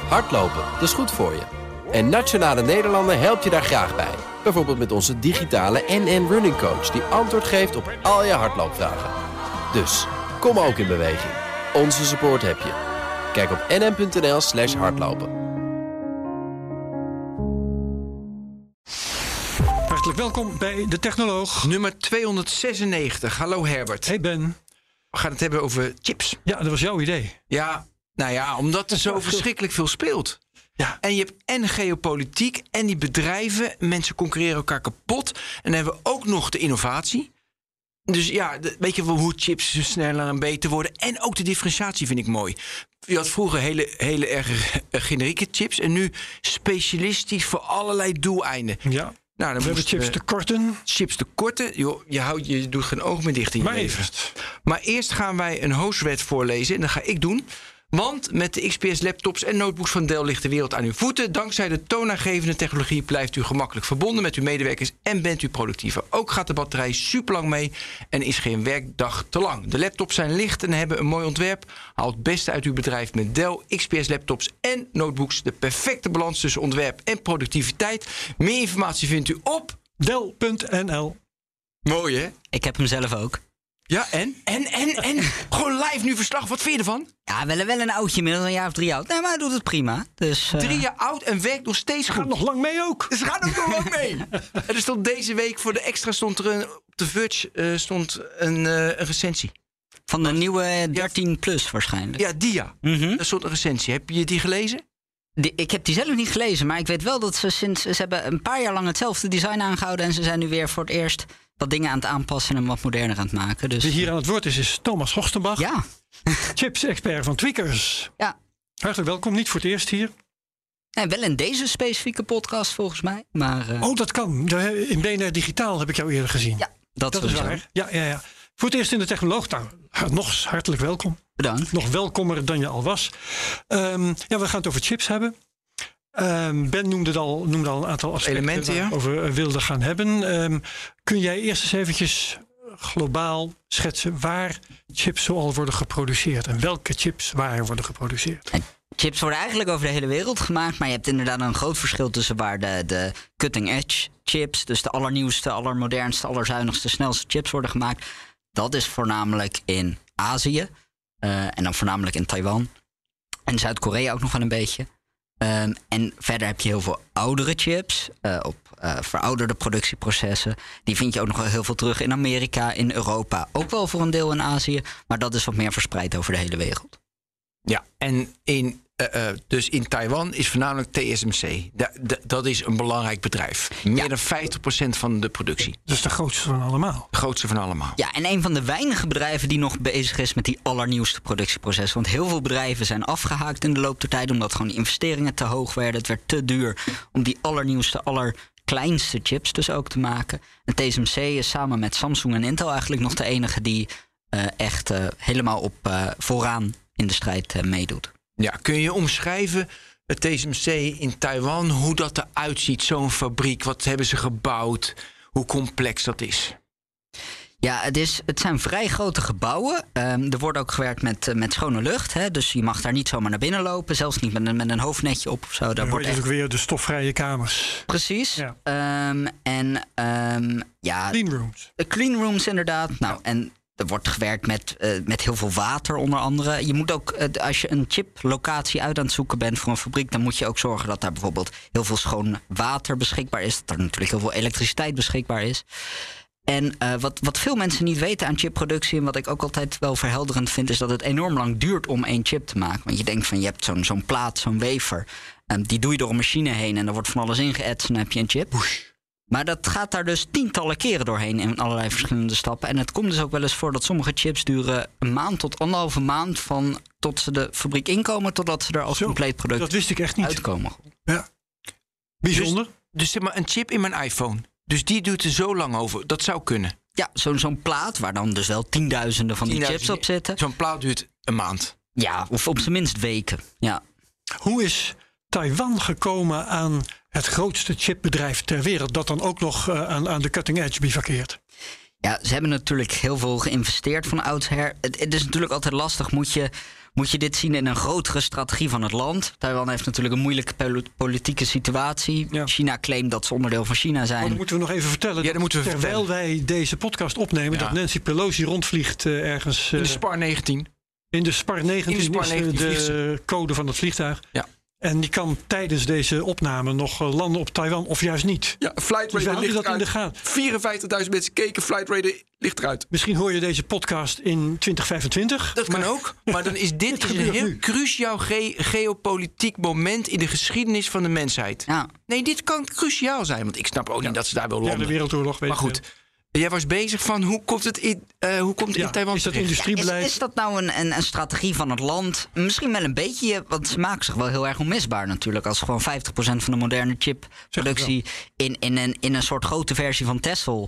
Hardlopen, dat is goed voor je. En Nationale Nederlanden helpt je daar graag bij. Bijvoorbeeld met onze digitale NN Running Coach... die antwoord geeft op al je hardloopvragen. Dus, kom ook in beweging. Onze support heb je. Kijk op nn.nl/hardlopen. Hartelijk welkom bij De Technoloog. Nummer 296. Hallo Herbert. Hey Ben. We gaan het hebben over chips. Ja, dat was jouw idee. Ja, nou ja, omdat er zo verschrikkelijk veel speelt. Ja. En je hebt en geopolitiek en die bedrijven. Mensen concurreren elkaar kapot. En dan hebben we ook nog de innovatie. Dus ja, weet je hoe chips sneller en beter worden. En ook de differentiatie vind ik mooi. Je had vroeger hele erg generieke chips. En nu specialistisch voor allerlei doeleinden. Ja. Nou, dan we hebben chips tekorten. Chips tekorten. Joh, je doet geen oog meer dicht in je maar leven. even. Maar eerst gaan wij een hostwet voorlezen. En dat ga ik doen. Want met de XPS laptops en notebooks van Dell ligt de wereld aan uw voeten. Dankzij de toonaangevende technologie blijft u gemakkelijk verbonden met uw medewerkers en bent u productiever. Ook gaat de batterij super lang mee en is geen werkdag te lang. De laptops zijn licht en hebben een mooi ontwerp. Haal het beste uit uw bedrijf met Dell XPS laptops en notebooks. De perfecte balans tussen ontwerp en productiviteit. Meer informatie vindt u op Dell.nl. Mooi hè? Ik heb hem zelf ook. Ja, en? Gewoon live nu verslag. Wat vind je ervan? Ja, wel een oudje, inmiddels een jaar of 3 oud. Nee, maar hij doet het prima. Dus, 3 jaar oud en werkt nog steeds goed. Gaat nog lang mee ook. Ze gaan ook nog lang mee. En er stond deze week voor de extra stond er op de Verge stond een recensie. Van de nieuwe 13 Plus waarschijnlijk. Ja, dia. Er stond een recensie. Heb je die gelezen? Ik heb die zelf niet gelezen, maar ik weet wel dat ze hebben een paar jaar lang hetzelfde design aangehouden. En ze zijn nu weer voor het eerst wat dingen aan het aanpassen en wat moderner aan het maken. Dus Wie hier aan het woord is Thomas Horstenbach. ja. Chips-expert van Tweakers. Ja. Hartelijk welkom, niet voor het eerst hier. Nee, wel in deze specifieke podcast volgens mij. Maar, Oh, dat kan. In BNR Digitaal heb ik jou eerder gezien. ja, dat is sowieso. waar. Ja. Voor het eerst in de Technoloog. Nou, nog eens hartelijk welkom. Bedankt. Nog welkomer dan je al was. We gaan het over chips hebben. Ben noemde al een aantal aspecten Elementen, waar we over wilden gaan hebben. Kun jij eerst eens eventjes globaal schetsen waar chips zoal worden geproduceerd en welke chips waar worden geproduceerd? En chips worden eigenlijk over de hele wereld gemaakt, maar je hebt inderdaad een groot verschil tussen waar de cutting edge chips, dus de allernieuwste, allermodernste, allerzuinigste, snelste chips worden gemaakt. Dat is voornamelijk in Azië en dan voornamelijk in Taiwan en Zuid-Korea ook nog wel een beetje. En verder heb je heel veel oudere chips op verouderde productieprocessen. Die vind je ook nog wel heel veel terug in Amerika, in Europa. Ook wel voor een deel in Azië. Maar dat is wat meer verspreid over de hele wereld. Ja, en dus in Taiwan is voornamelijk TSMC. Dat is een belangrijk bedrijf. Meer dan 50% van de productie. Dat is de grootste van allemaal. De grootste van allemaal. Ja, en een van de weinige bedrijven die nog bezig is met die allernieuwste productieprocessen. Want heel veel bedrijven zijn afgehaakt in de loop der tijd, omdat gewoon die investeringen te hoog werden. Het werd te duur om die allernieuwste, allerkleinste chips dus ook te maken. En TSMC is samen met Samsung en Intel eigenlijk nog de enige die echt helemaal op vooraan in de strijd meedoet. Ja, kun je omschrijven het TSMC in Taiwan, hoe dat eruit ziet, zo'n fabriek? Wat hebben ze gebouwd? Hoe complex dat is? Ja, het zijn vrij grote gebouwen. Er wordt ook gewerkt met schone lucht. Hè? Dus je mag daar niet zomaar naar binnen lopen. Zelfs niet met een hoofdnetje op of zo. Dan wordt het ook weer de stofvrije kamers. Precies. Ja. Clean rooms. De clean rooms inderdaad. Nou, en er wordt gewerkt met heel veel water onder andere. Je moet ook, als je een chiplocatie uit aan het zoeken bent voor een fabriek, dan moet je ook zorgen dat daar bijvoorbeeld heel veel schoon water beschikbaar is. Dat er natuurlijk heel veel elektriciteit beschikbaar is. En wat veel mensen niet weten aan chipproductie, en wat ik ook altijd wel verhelderend vind, is dat het enorm lang duurt om één chip te maken. Want je denkt van, je hebt zo'n plaat, zo'n wafer. Die doe je door een machine heen en er wordt van alles ingeëtst en dan heb je een chip. Woesh. Maar dat gaat daar dus tientallen keren doorheen in allerlei verschillende stappen. En het komt dus ook wel eens voor dat sommige chips duren 1 maand tot 1,5 maand van tot ze de fabriek inkomen, totdat ze er als compleet product dat wist ik echt niet. uitkomen. Ja. Bijzonder. Dus zeg maar een chip in mijn iPhone. Dus die duurt er zo lang over. Dat zou kunnen. Ja, zo'n plaat waar dan dus wel tienduizenden van die chips op zitten. Zo'n plaat duurt 1 maand. Ja, of op zijn minst weken. Ja. Hoe is Taiwan gekomen aan het grootste chipbedrijf ter wereld, dat dan ook nog aan de cutting edge bivakkeert? Ja, ze hebben natuurlijk heel veel geïnvesteerd van oudsher. Het is natuurlijk altijd lastig. Moet moet je dit zien in een grotere strategie van het land. Taiwan heeft natuurlijk een moeilijke politieke situatie. Ja. China claimt dat ze onderdeel van China zijn. Maar dan moeten we nog even vertellen. Ja, dat moeten we terwijl wij deze podcast opnemen, dat Nancy Pelosi rondvliegt ergens. In de Spar 19. In de Spar 19 is de code van het vliegtuig. Ja. En die kan tijdens deze opname nog landen op Taiwan of juist niet. Ja, Flight Dus we Radar houden ligt dat in eruit. de gaten. 54.000 mensen keken, Flight Radar ligt eruit. Misschien hoor je deze podcast in 2025. Dat kan ook. Maar dan is dit een heel cruciaal geopolitiek moment in de geschiedenis van de mensheid. Ja. Nee, dit kan cruciaal zijn. Want ik snap ook niet dat ze daar wil Ja, de landen. Wereldoorlog. Weet Maar goed, jij was bezig van hoe komt het in Taiwan is dat terecht? industriebeleid? Is dat nou een strategie van het land? Misschien wel een beetje, want ze maken zich wel heel erg onmisbaar natuurlijk. Als gewoon 50% van de moderne chipproductie in een soort grote versie van Tesla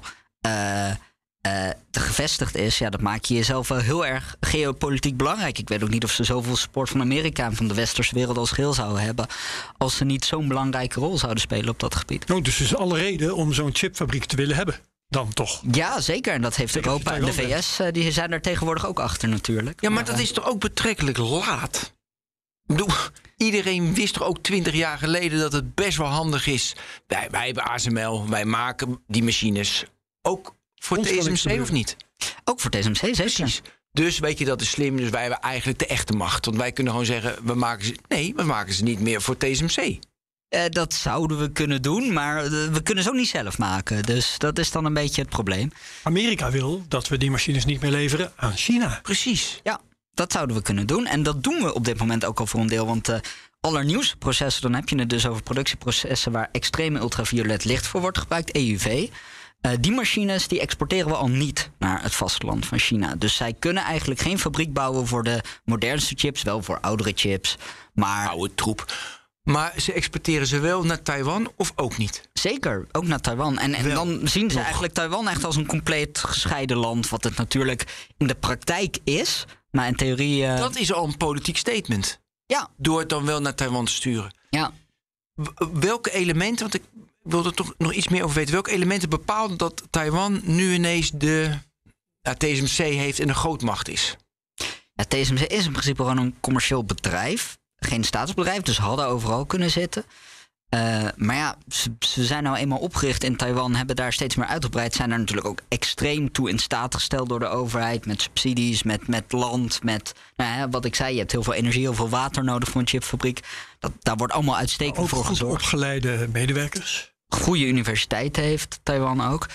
te gevestigd is. Ja, dat maak je jezelf wel heel erg geopolitiek belangrijk. Ik weet ook niet of ze zoveel support van Amerika en van de westerse wereld als geheel zouden hebben, als ze niet zo'n belangrijke rol zouden spelen op dat gebied. Oh, dus er is alle reden om zo'n chipfabriek te willen hebben. Dan toch? Ja, zeker. En dat heeft Zeker Europa en de VS, die zijn er tegenwoordig ook achter natuurlijk. Ja, maar dat is toch ook betrekkelijk laat? Ik bedoel, iedereen wist toch ook 20 jaar geleden dat het best wel handig is. Wij hebben ASML, wij maken die machines. Ook voor Ons kan niks TSMC gebeuren. of niet? Ook voor TSMC, zeker. Precies. Dus weet je, dat is slim. Dus wij hebben eigenlijk de echte macht. Want wij kunnen gewoon zeggen, we maken ze niet meer voor TSMC. Dat zouden we kunnen doen, maar we kunnen ze ook niet zelf maken. Dus dat is dan een beetje het probleem. Amerika wil dat we die machines niet meer leveren aan China. Precies. Ja, dat zouden we kunnen doen. En dat doen we op dit moment ook al voor een deel. Want allernieuwste processen, dan heb je het dus over productieprocessen waar extreme ultraviolet licht voor wordt gebruikt, EUV. Die machines die exporteren we al niet naar het vasteland van China. Dus zij kunnen eigenlijk geen fabriek bouwen voor de modernste chips, wel voor oudere chips. Maar Oude troep. Maar ze exporteren ze wel naar Taiwan of ook niet? zeker, ook naar Taiwan. En dan zien ze eigenlijk Taiwan echt als een compleet gescheiden land. Wat het natuurlijk in de praktijk is. Maar in theorie... Dat is al een politiek statement. Ja, Door het dan wel naar Taiwan te sturen. ja. Welke elementen, want ik wil er toch nog iets meer over weten. Welke elementen bepalen dat Taiwan nu ineens de TSMC heeft en een grootmacht is? Ja, TSMC is in principe gewoon een commercieel bedrijf. Geen staatsbedrijf, dus hadden overal kunnen zitten. Maar ja, ze zijn nou eenmaal opgericht in Taiwan, hebben daar steeds meer uitgebreid. Zijn daar natuurlijk ook extreem toe in staat gesteld door de overheid. Met subsidies, met land, met wat ik zei. Je hebt heel veel energie, heel veel water nodig voor een chipfabriek. Daar wordt allemaal uitstekend Ook voor goed gezorgd. opgeleide medewerkers. Goede universiteiten heeft Taiwan ook.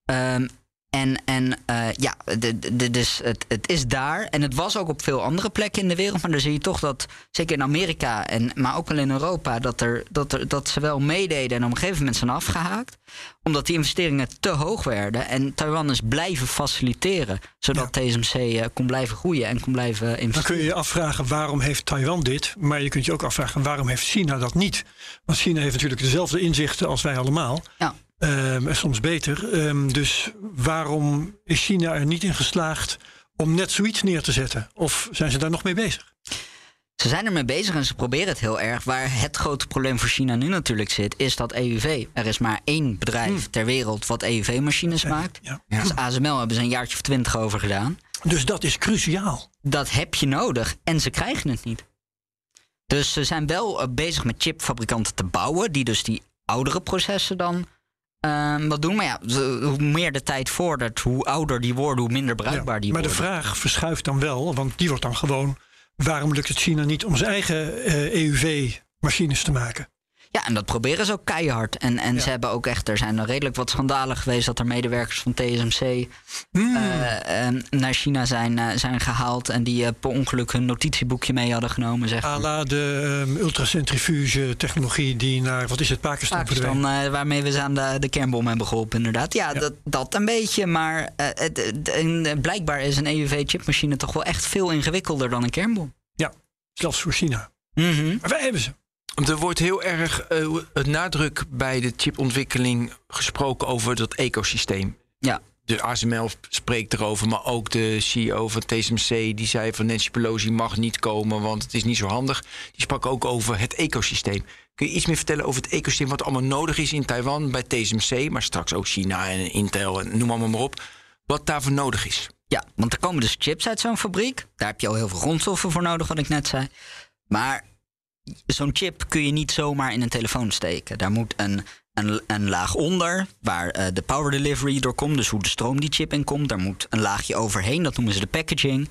Dus het is daar. En het was ook op veel andere plekken in de wereld. Maar dan zie je toch dat, zeker in Amerika, maar ook wel in Europa, dat ze wel meededen en op een gegeven moment zijn afgehaakt. Omdat die investeringen te hoog werden. En Taiwan is blijven faciliteren. Zodat TSMC kon blijven groeien en kon blijven investeren. Dan kun je je afvragen waarom heeft Taiwan dit. Maar je kunt je ook afvragen waarom heeft China dat niet. Want China heeft natuurlijk dezelfde inzichten als wij allemaal. Ja. En soms beter. Dus waarom is China er niet in geslaagd om net zoiets neer te zetten? Of zijn ze daar nog mee bezig? Ze zijn ermee bezig en ze proberen het heel erg. Waar het grote probleem voor China nu natuurlijk zit, is dat EUV. Er is maar één bedrijf ter wereld wat EUV-machines maakt. Ja. Dus ASML hebben ze een jaartje of 20 over gedaan. Dus dat is cruciaal. Dat heb je nodig en ze krijgen het niet. Dus ze zijn wel bezig met chipfabrikanten te bouwen, die dus die oudere processen dan wat doen. Maar ja, hoe meer de tijd vordert, hoe ouder die worden, hoe minder bruikbaar die maar worden. de vraag verschuift dan wel, want die wordt dan gewoon: waarom lukt het China niet om zijn eigen EUV-machines te maken? Ja, en dat proberen ze ook keihard. En ze hebben ook echt, er zijn redelijk wat schandalen geweest dat er medewerkers van TSMC naar China zijn gehaald en die per ongeluk hun notitieboekje mee hadden genomen. Zeg maar. À la de ultracentrifuge technologie die naar, wat is het, Pakistan verdween. Waarmee we ze aan de kernbom hebben geholpen, inderdaad. Ja. Dat een beetje, maar blijkbaar is een EUV-chipmachine toch wel echt veel ingewikkelder dan een kernbom. Ja, zelfs voor China. Mm-hmm. Maar wij hebben ze. Er wordt heel erg het nadruk bij de chipontwikkeling gesproken over dat ecosysteem. Ja. De ASML spreekt erover, maar ook de CEO van TSMC... die zei van Nancy Pelosi mag niet komen, want het is niet zo handig. Die sprak ook over het ecosysteem. Kun je iets meer vertellen over het ecosysteem... wat allemaal nodig is in Taiwan bij TSMC... maar straks ook China en Intel en noem allemaal maar op. Wat daarvoor nodig is? Ja, want er komen dus chips uit zo'n fabriek. Daar heb je al heel veel grondstoffen voor nodig, wat ik net zei. Maar zo'n chip kun je niet zomaar in een telefoon steken. Daar moet een laag onder, waar de power delivery door komt. Dus hoe de stroom die chip in komt. Daar moet een laagje overheen, dat noemen ze de packaging.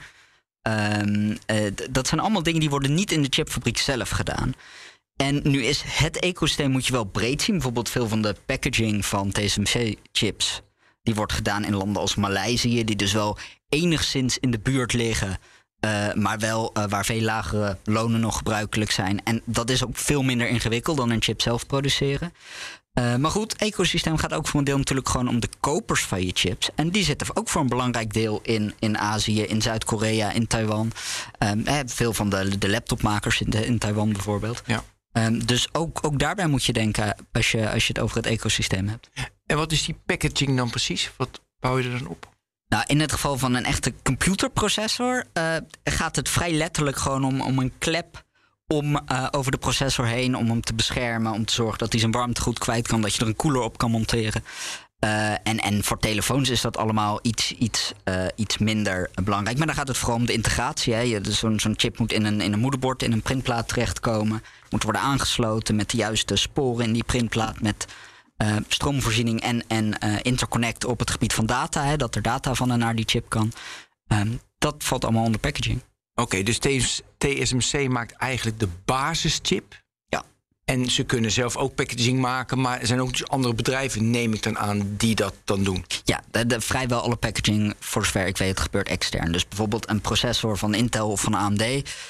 Dat zijn allemaal dingen die worden niet in de chipfabriek zelf gedaan. En nu is het ecosysteem, moet je wel breed zien. Bijvoorbeeld veel van de packaging van TSMC-chips... die wordt gedaan in landen als Maleisië... die dus wel enigszins in de buurt liggen... maar wel waar veel lagere lonen nog gebruikelijk zijn. En dat is ook veel minder ingewikkeld dan een chip zelf produceren. Maar goed, het ecosysteem gaat ook voor een deel natuurlijk gewoon om de kopers van je chips. En die zitten ook voor een belangrijk deel in Azië, in Zuid-Korea, in Taiwan. Veel van de laptopmakers in Taiwan bijvoorbeeld. Ja. Dus ook daarbij moet je denken als je het over het ecosysteem hebt. En wat is die packaging dan precies? Wat bouw je er dan op? Nou, in het geval van een echte computerprocessor gaat het vrij letterlijk gewoon om een klep over de processor heen, om hem te beschermen, om te zorgen dat hij zijn warmte goed kwijt kan, dat je er een koeler op kan monteren. En voor telefoons is dat allemaal iets minder belangrijk. Maar dan gaat het vooral om de integratie. Hè. Dus zo'n chip moet in een moederbord, in een printplaat terechtkomen. Moet worden aangesloten met de juiste sporen in die printplaat, met stroomvoorziening en interconnect op het gebied van data. Hè, dat er data van en naar die chip kan. Dat valt allemaal onder packaging. Oké, dus TSMC maakt eigenlijk de basischip. Ja. En ze kunnen zelf ook packaging maken, maar er zijn ook dus andere bedrijven, neem ik dan aan, die dat dan doen. Ja, vrijwel alle packaging, voor zover ik weet, gebeurt extern. Dus bijvoorbeeld een processor van Intel of van AMD,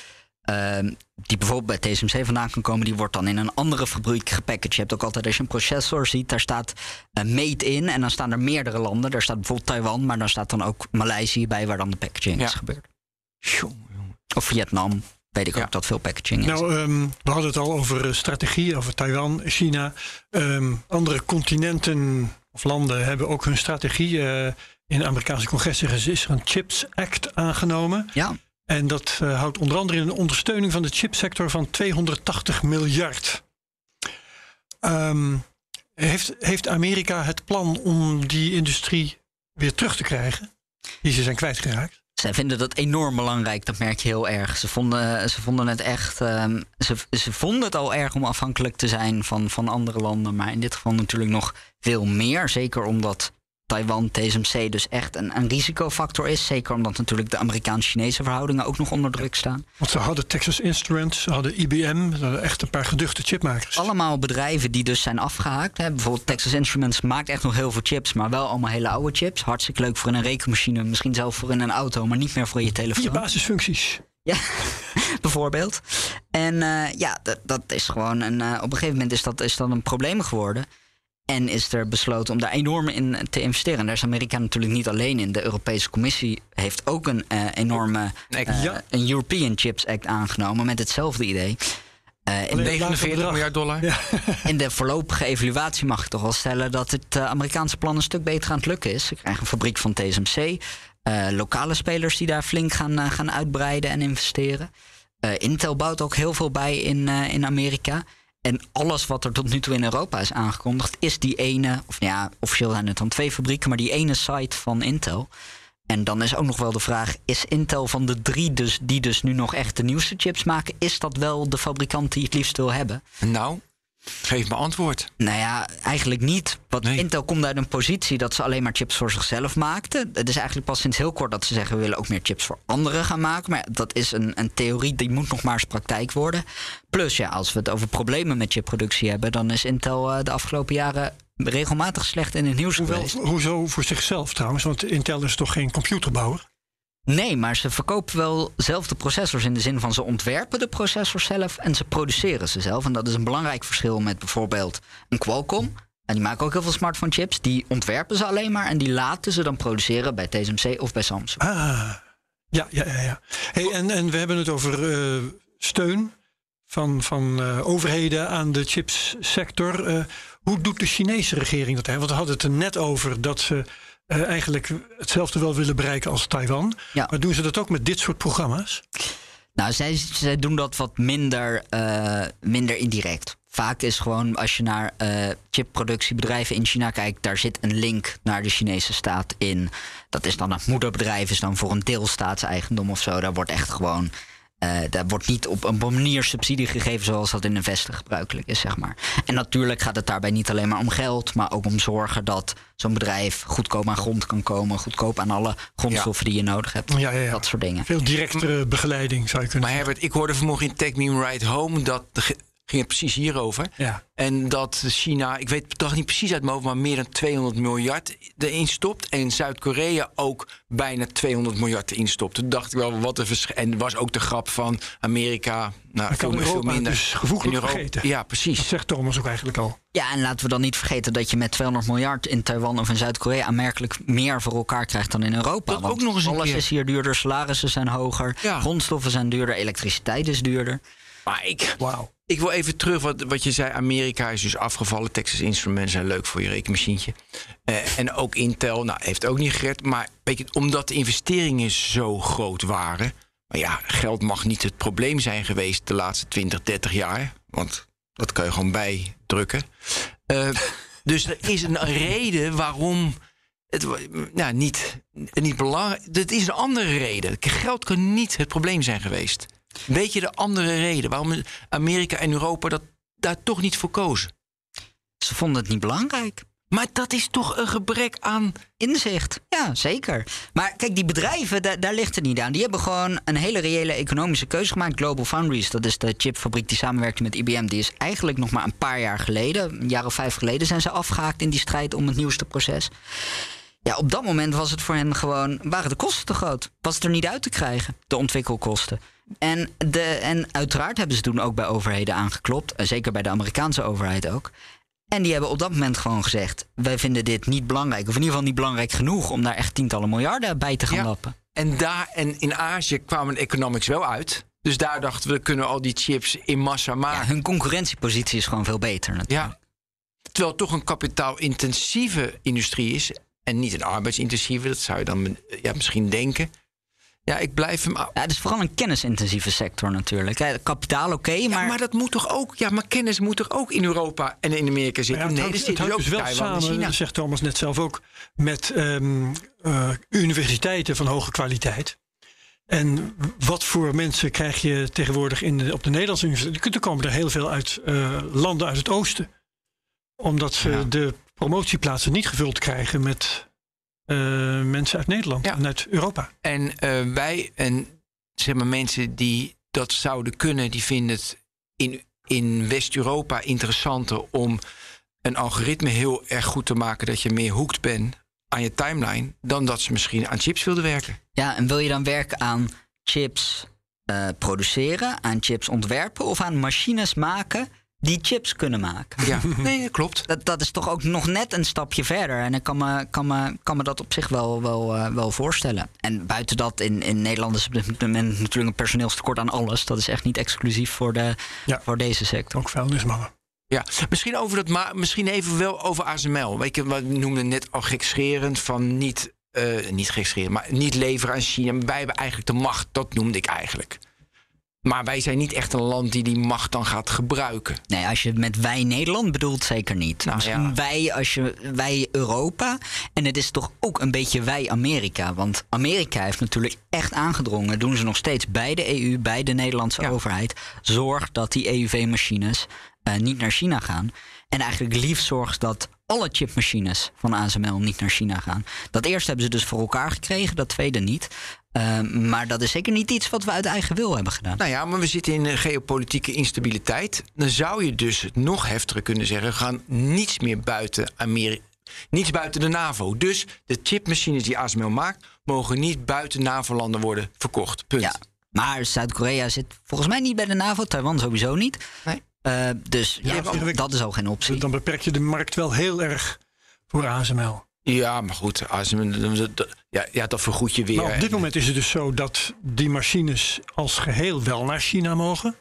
die bijvoorbeeld bij TSMC vandaan kan komen, die wordt dan in een andere fabriek gepackaged. Je hebt ook altijd, als je een processor ziet, daar staat made in en dan staan er meerdere landen. Daar staat bijvoorbeeld Taiwan, maar dan staat dan ook Maleisië bij, waar dan de packaging is gebeurd. Of Vietnam, weet ik ook dat veel packaging is. Nou, we hadden het al over strategie, over Taiwan, China. Andere continenten of landen hebben ook hun strategie. In de Amerikaanse congres is er een Chips Act aangenomen. Ja. En dat houdt onder andere in een ondersteuning van de chipsector van 280 miljard. Heeft Amerika het plan om die industrie weer terug te krijgen? Die ze zijn kwijtgeraakt? Zij vinden dat enorm belangrijk, dat merk je heel erg. Ze vonden het echt. Ze vonden het al erg om afhankelijk te zijn van andere landen. Maar in dit geval natuurlijk nog veel meer. Zeker omdat Taiwan, TSMC dus echt een risicofactor is. Zeker omdat natuurlijk de Amerikaans-Chinese verhoudingen ook nog onder druk staan. Want ze hadden Texas Instruments, ze hadden IBM, ze hadden echt een paar geduchte chipmakers. Allemaal bedrijven die dus zijn afgehaakt. Hè. Bijvoorbeeld Texas Instruments maakt echt nog heel veel chips, maar wel allemaal hele oude chips. Hartstikke leuk voor in een rekenmachine, misschien zelfs voor in een auto, maar niet meer voor je telefoon. Je basisfuncties. Ja, bijvoorbeeld. En dat is gewoon op een gegeven moment is dat een probleem geworden. En is er besloten om daar enorm in te investeren. En daar is Amerika natuurlijk niet alleen in. De Europese Commissie heeft ook een enorme een European Chips Act aangenomen met hetzelfde idee. 49 miljard dollar. Ja. In de voorlopige evaluatie mag ik toch wel stellen dat het Amerikaanse plan een stuk beter aan het lukken is. Ze krijgen een fabriek van TSMC. Lokale spelers die daar flink gaan uitbreiden en investeren. Intel bouwt ook heel veel bij in Amerika. En alles wat er tot nu toe in Europa is aangekondigd, is die ene, of ja, officieel zijn het dan 2 fabrieken, maar die ene site van Intel. En dan is ook nog wel de vraag, is Intel van de 3 die dus nu nog echt de nieuwste chips maken, is dat wel de fabrikant die het liefst wil hebben? Nou, geef me antwoord. Nou ja, eigenlijk niet. Want Intel komt uit een positie dat ze alleen maar chips voor zichzelf maakten. Het is eigenlijk pas sinds heel kort dat ze zeggen we willen ook meer chips voor anderen gaan maken. Maar dat is een theorie die moet nog maar eens praktijk worden. Plus ja, als we het over problemen met chipproductie hebben, dan is Intel de afgelopen jaren regelmatig slecht in het nieuws geweest. Hoezo voor zichzelf trouwens? Want Intel is toch geen computerbouwer? Nee, maar ze verkopen wel zelf de processors in de zin van ze ontwerpen de processors zelf en ze produceren ze zelf. En dat is een belangrijk verschil met bijvoorbeeld een Qualcomm. En die maken ook heel veel smartphone chips. Die ontwerpen ze alleen maar en die laten ze dan produceren bij TSMC of bij Samsung. Ja. Hey, en we hebben het over steun van overheden aan de chipssector. Hoe doet de Chinese regering dat? Want we hadden het er net over dat ze eigenlijk hetzelfde wel willen bereiken als Taiwan. Ja. Maar doen ze dat ook met dit soort programma's? Nou, zij doen dat wat minder indirect. Vaak is gewoon, als je naar chipproductiebedrijven in China kijkt, daar zit een link naar de Chinese staat in. Dat is dan het moederbedrijf, is dan voor een deel staatseigendom of zo. Daar wordt echt gewoon, daar wordt niet op een manier subsidie gegeven zoals dat in de Westen gebruikelijk is, zeg maar. En natuurlijk gaat het daarbij niet alleen maar om geld, maar ook om zorgen dat zo'n bedrijf goedkoop aan grond kan komen, goedkoop aan alle grondstoffen die je nodig hebt. Ja. Dat soort dingen. Veel directere begeleiding zou je kunnen Maar Herbert, ik hoorde vanmorgen in Tech Me Ride Home dat ging het precies hierover. Ja. En dat China, ik weet het toch niet precies uit mijn hoofd, maar meer dan 200 miljard erin stopt. En Zuid-Korea ook bijna 200 miljard erin stopt. Toen dacht ik wel, wat een verschil. En was ook de grap van Amerika. Nou, veel minder. Dus gevoeglijk vergeten. Ja, precies. Dat zegt Thomas ook eigenlijk al. Ja, en laten we dan niet vergeten dat je met 200 miljard in Taiwan of in Zuid-Korea aanmerkelijk meer voor elkaar krijgt dan in Europa. Dat Want ook nog eens een alles keer. is hier duurder, salarissen zijn hoger, grondstoffen zijn duurder, elektriciteit is duurder. Maar Wauw. ik wil even terug wat je zei. Amerika is dus afgevallen. Texas Instruments zijn leuk voor je rekenmachientje. En ook Intel, nou, heeft ook niet gered. Maar weet je, omdat de investeringen zo groot waren. Maar ja, geld mag niet het probleem zijn geweest de laatste 20, 30 jaar. Want dat kan je gewoon bijdrukken. Dus er is een reden waarom het niet belangrijk. Het is een andere reden. Geld kan niet het probleem zijn geweest. Weet je de andere reden waarom Amerika en Europa daar toch niet voor kozen? Ze vonden het niet belangrijk. Maar dat is toch een gebrek aan Inzicht, ja, zeker. Maar kijk, die bedrijven, daar ligt het niet aan. Die hebben gewoon een hele reële economische keuze gemaakt. Global Foundries, dat is de chipfabriek die samenwerkte met IBM. Die is eigenlijk nog maar een paar jaar geleden, een jaar of 5 geleden, zijn ze afgehaakt in die strijd om het nieuwste proces. Ja, op dat moment was het voor hen gewoon, waren de kosten te groot. Was het er niet uit te krijgen, de ontwikkelkosten. En uiteraard hebben ze toen ook bij overheden aangeklopt. Zeker bij de Amerikaanse overheid ook. En die hebben op dat moment gewoon gezegd, wij vinden dit niet belangrijk. Of in ieder geval niet belangrijk genoeg om daar echt tientallen miljarden bij te gaan lappen. En in Azië kwamen de economics wel uit. Dus daar dachten we, kunnen al die chips in massa maken. Ja, hun concurrentiepositie is gewoon veel beter natuurlijk. Ja. Terwijl het toch een kapitaalintensieve industrie is. En niet een arbeidsintensieve, dat zou je dan misschien denken. Ja, ik blijf hem... Ja, het is vooral een kennisintensieve sector natuurlijk. Kapitaal oké, maar... Ja, maar dat moet toch ook... Ja, maar kennis moet toch ook in Europa en in Amerika zitten? Ja, het hangt dus wel samen, dat zegt Thomas net zelf ook, met universiteiten van hoge kwaliteit. En wat voor mensen krijg je tegenwoordig op de Nederlandse universiteit? Er komen er heel veel uit landen uit het oosten. Omdat ze de promotieplaatsen niet gevuld krijgen met mensen uit Nederland en uit Europa. En wij en zeg maar mensen die dat zouden kunnen, die vinden het in West-Europa interessanter om een algoritme heel erg goed te maken dat je meer hooked bent aan je timeline dan dat ze misschien aan chips wilden werken. Ja, en wil je dan werken aan chips produceren, aan chips ontwerpen of aan machines maken die chips kunnen maken? Ja, nee, dat klopt. Dat is toch ook nog net een stapje verder. En ik kan me dat op zich wel voorstellen. En buiten dat, in Nederland is op dit moment natuurlijk een personeelstekort aan alles. Dat is echt niet exclusief voor deze sector. Ook vuilnismannen. Ja, misschien misschien even wel over ASML. Weet je, we noemden net al gekscherend van niet gekscherend, maar niet leveren aan China. Wij hebben eigenlijk de macht, dat noemde ik eigenlijk. Maar wij zijn niet echt een land die macht dan gaat gebruiken. Nee, als je met wij Nederland bedoelt, zeker niet. Nou, misschien wij Europa. En het is toch ook een beetje wij Amerika. Want Amerika heeft natuurlijk echt aangedrongen. Doen ze nog steeds bij de EU, bij de Nederlandse overheid. Zorg dat die EUV-machines niet naar China gaan. En eigenlijk liefst zorgt dat alle chipmachines van ASML niet naar China gaan. Dat eerste hebben ze dus voor elkaar gekregen, dat tweede niet. Maar dat is zeker niet iets wat we uit eigen wil hebben gedaan. Nou ja, maar we zitten in geopolitieke instabiliteit. Dan zou je dus nog heftiger kunnen zeggen, we gaan niets meer buiten Amerika. Niets buiten de NAVO. Dus de chipmachines die ASML maakt, mogen niet buiten NAVO-landen worden verkocht. Punt. Ja, maar Zuid-Korea zit volgens mij niet bij de NAVO, Taiwan sowieso niet. Nee. Dus dat is al geen optie. Dan beperk je de markt wel heel erg voor ASML. Ja, maar goed, ASML, dat vergoed je weer. Maar op dit moment is het dus zo dat die machines als geheel wel naar China mogen.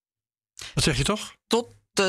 Dat zeg je toch? Tot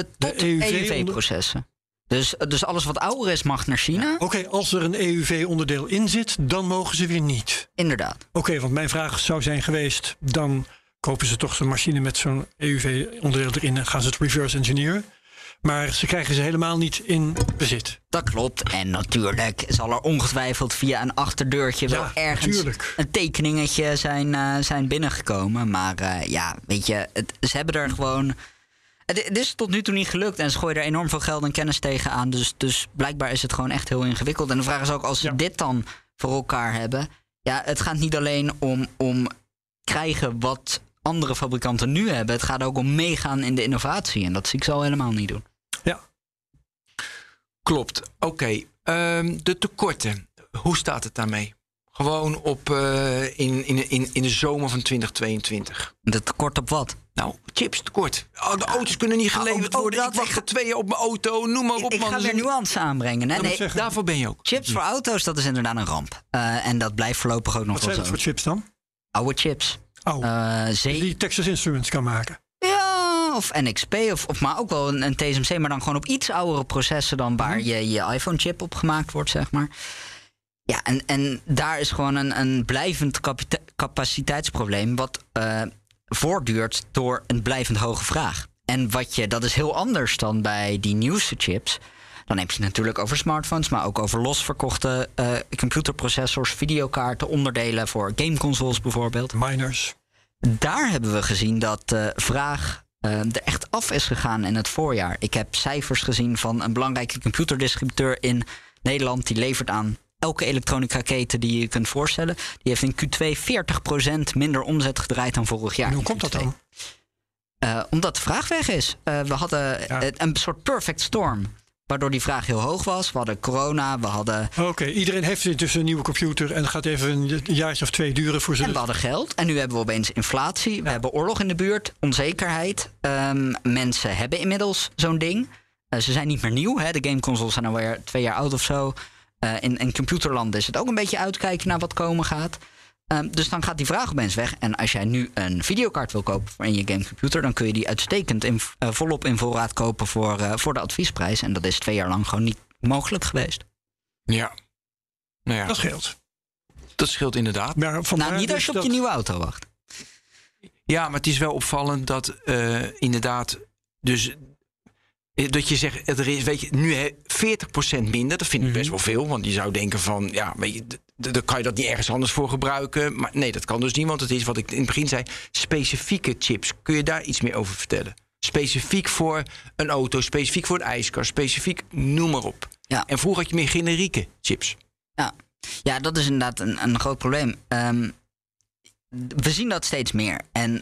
EUV-processen. Dus alles wat ouder is mag naar China. Ja, Oké, als er een EUV-onderdeel in zit, dan mogen ze weer niet. Inderdaad. Oké, want mijn vraag zou zijn geweest, dan kopen ze toch zo'n machine met zo'n EUV-onderdeel erin en gaan ze het reverse engineeren. Maar ze krijgen ze helemaal niet in bezit. Dat klopt. En natuurlijk zal er ongetwijfeld via een achterdeurtje wel ergens een tekeningetje zijn binnengekomen. Maar weet je, ze hebben er gewoon... Het is tot nu toe niet gelukt en ze gooien er enorm veel geld en kennis tegenaan. Dus blijkbaar is het gewoon echt heel ingewikkeld. En de vraag is ook, als ze dit dan voor elkaar hebben... Ja, het gaat niet alleen om krijgen wat andere fabrikanten nu hebben. Het gaat ook om meegaan in de innovatie. En dat zie ik zo helemaal niet doen. Ja. Klopt. Oké. De tekorten. Hoe staat het daarmee? Gewoon op in de zomer van 2022. De tekort op wat? Nou, chips tekort. De auto's kunnen niet geleverd worden. Ik wacht er 2 jaar op mijn auto. Noem maar op, man. Ik ga weer nuance aanbrengen. Nee, daarvoor ben je ook. Chips voor auto's, dat is inderdaad een ramp. En dat blijft voorlopig ook nog wel zo. Wat zijn het voor chips dan? Oude chips. Die Texas Instruments kan maken. Ja, of NXP, maar ook wel een TSMC, maar dan gewoon op iets oudere processen dan waar je iPhone-chip op gemaakt wordt, zeg maar. Ja, en daar is gewoon een blijvend capaciteitsprobleem wat voortduurt door een blijvend hoge vraag. En dat is heel anders dan bij die nieuwste chips. Dan heb je het natuurlijk over smartphones, maar ook over losverkochte computerprocessors, videokaarten, onderdelen voor gameconsoles bijvoorbeeld. Miners. Daar hebben we gezien dat de vraag er echt af is gegaan in het voorjaar. Ik heb cijfers gezien van een belangrijke computerdistributeur in Nederland. Die levert aan elke elektronica-keten die je kunt voorstellen. Die heeft in Q2 40% minder omzet gedraaid dan vorig jaar. En hoe komt dat dan? Omdat de vraag weg is. We hadden een soort perfect storm. Waardoor die vraag heel hoog was. We hadden corona, we hadden... Oké, iedereen heeft intussen een nieuwe computer en het gaat even een jaartje of 2 duren voor ze. En we hadden geld. En nu hebben we opeens inflatie. We hebben oorlog in de buurt, onzekerheid. Mensen hebben inmiddels zo'n ding. Ze zijn niet meer nieuw. Hè? De gameconsoles zijn alweer 2 jaar oud of zo. In computerland is het ook een beetje uitkijken naar wat komen gaat. Dus dan gaat die vraag opeens weg. En als jij nu een videokaart wil kopen voor in je gamecomputer, dan kun je die uitstekend volop in voorraad kopen voor de adviesprijs. En dat is 2 jaar lang gewoon niet mogelijk geweest. Ja. Nou ja. Dat scheelt. Dat scheelt inderdaad. Maar niet als je op je nieuwe auto wacht. Ja, maar het is wel opvallend dat inderdaad... Dus dat je zegt, er is, weet je, nu 40% minder. Dat vind ik best wel veel. Want je zou denken van, ja, weet je, dan kan je dat niet ergens anders voor gebruiken. Maar nee, dat kan dus niet. Want het is wat ik in het begin zei, specifieke chips. Kun je daar iets meer over vertellen? Specifiek voor een auto, specifiek voor een ijskast, specifiek, noem maar op. Ja. En vroeger had je meer generieke chips. Ja, dat is inderdaad een groot probleem. We zien dat steeds meer. En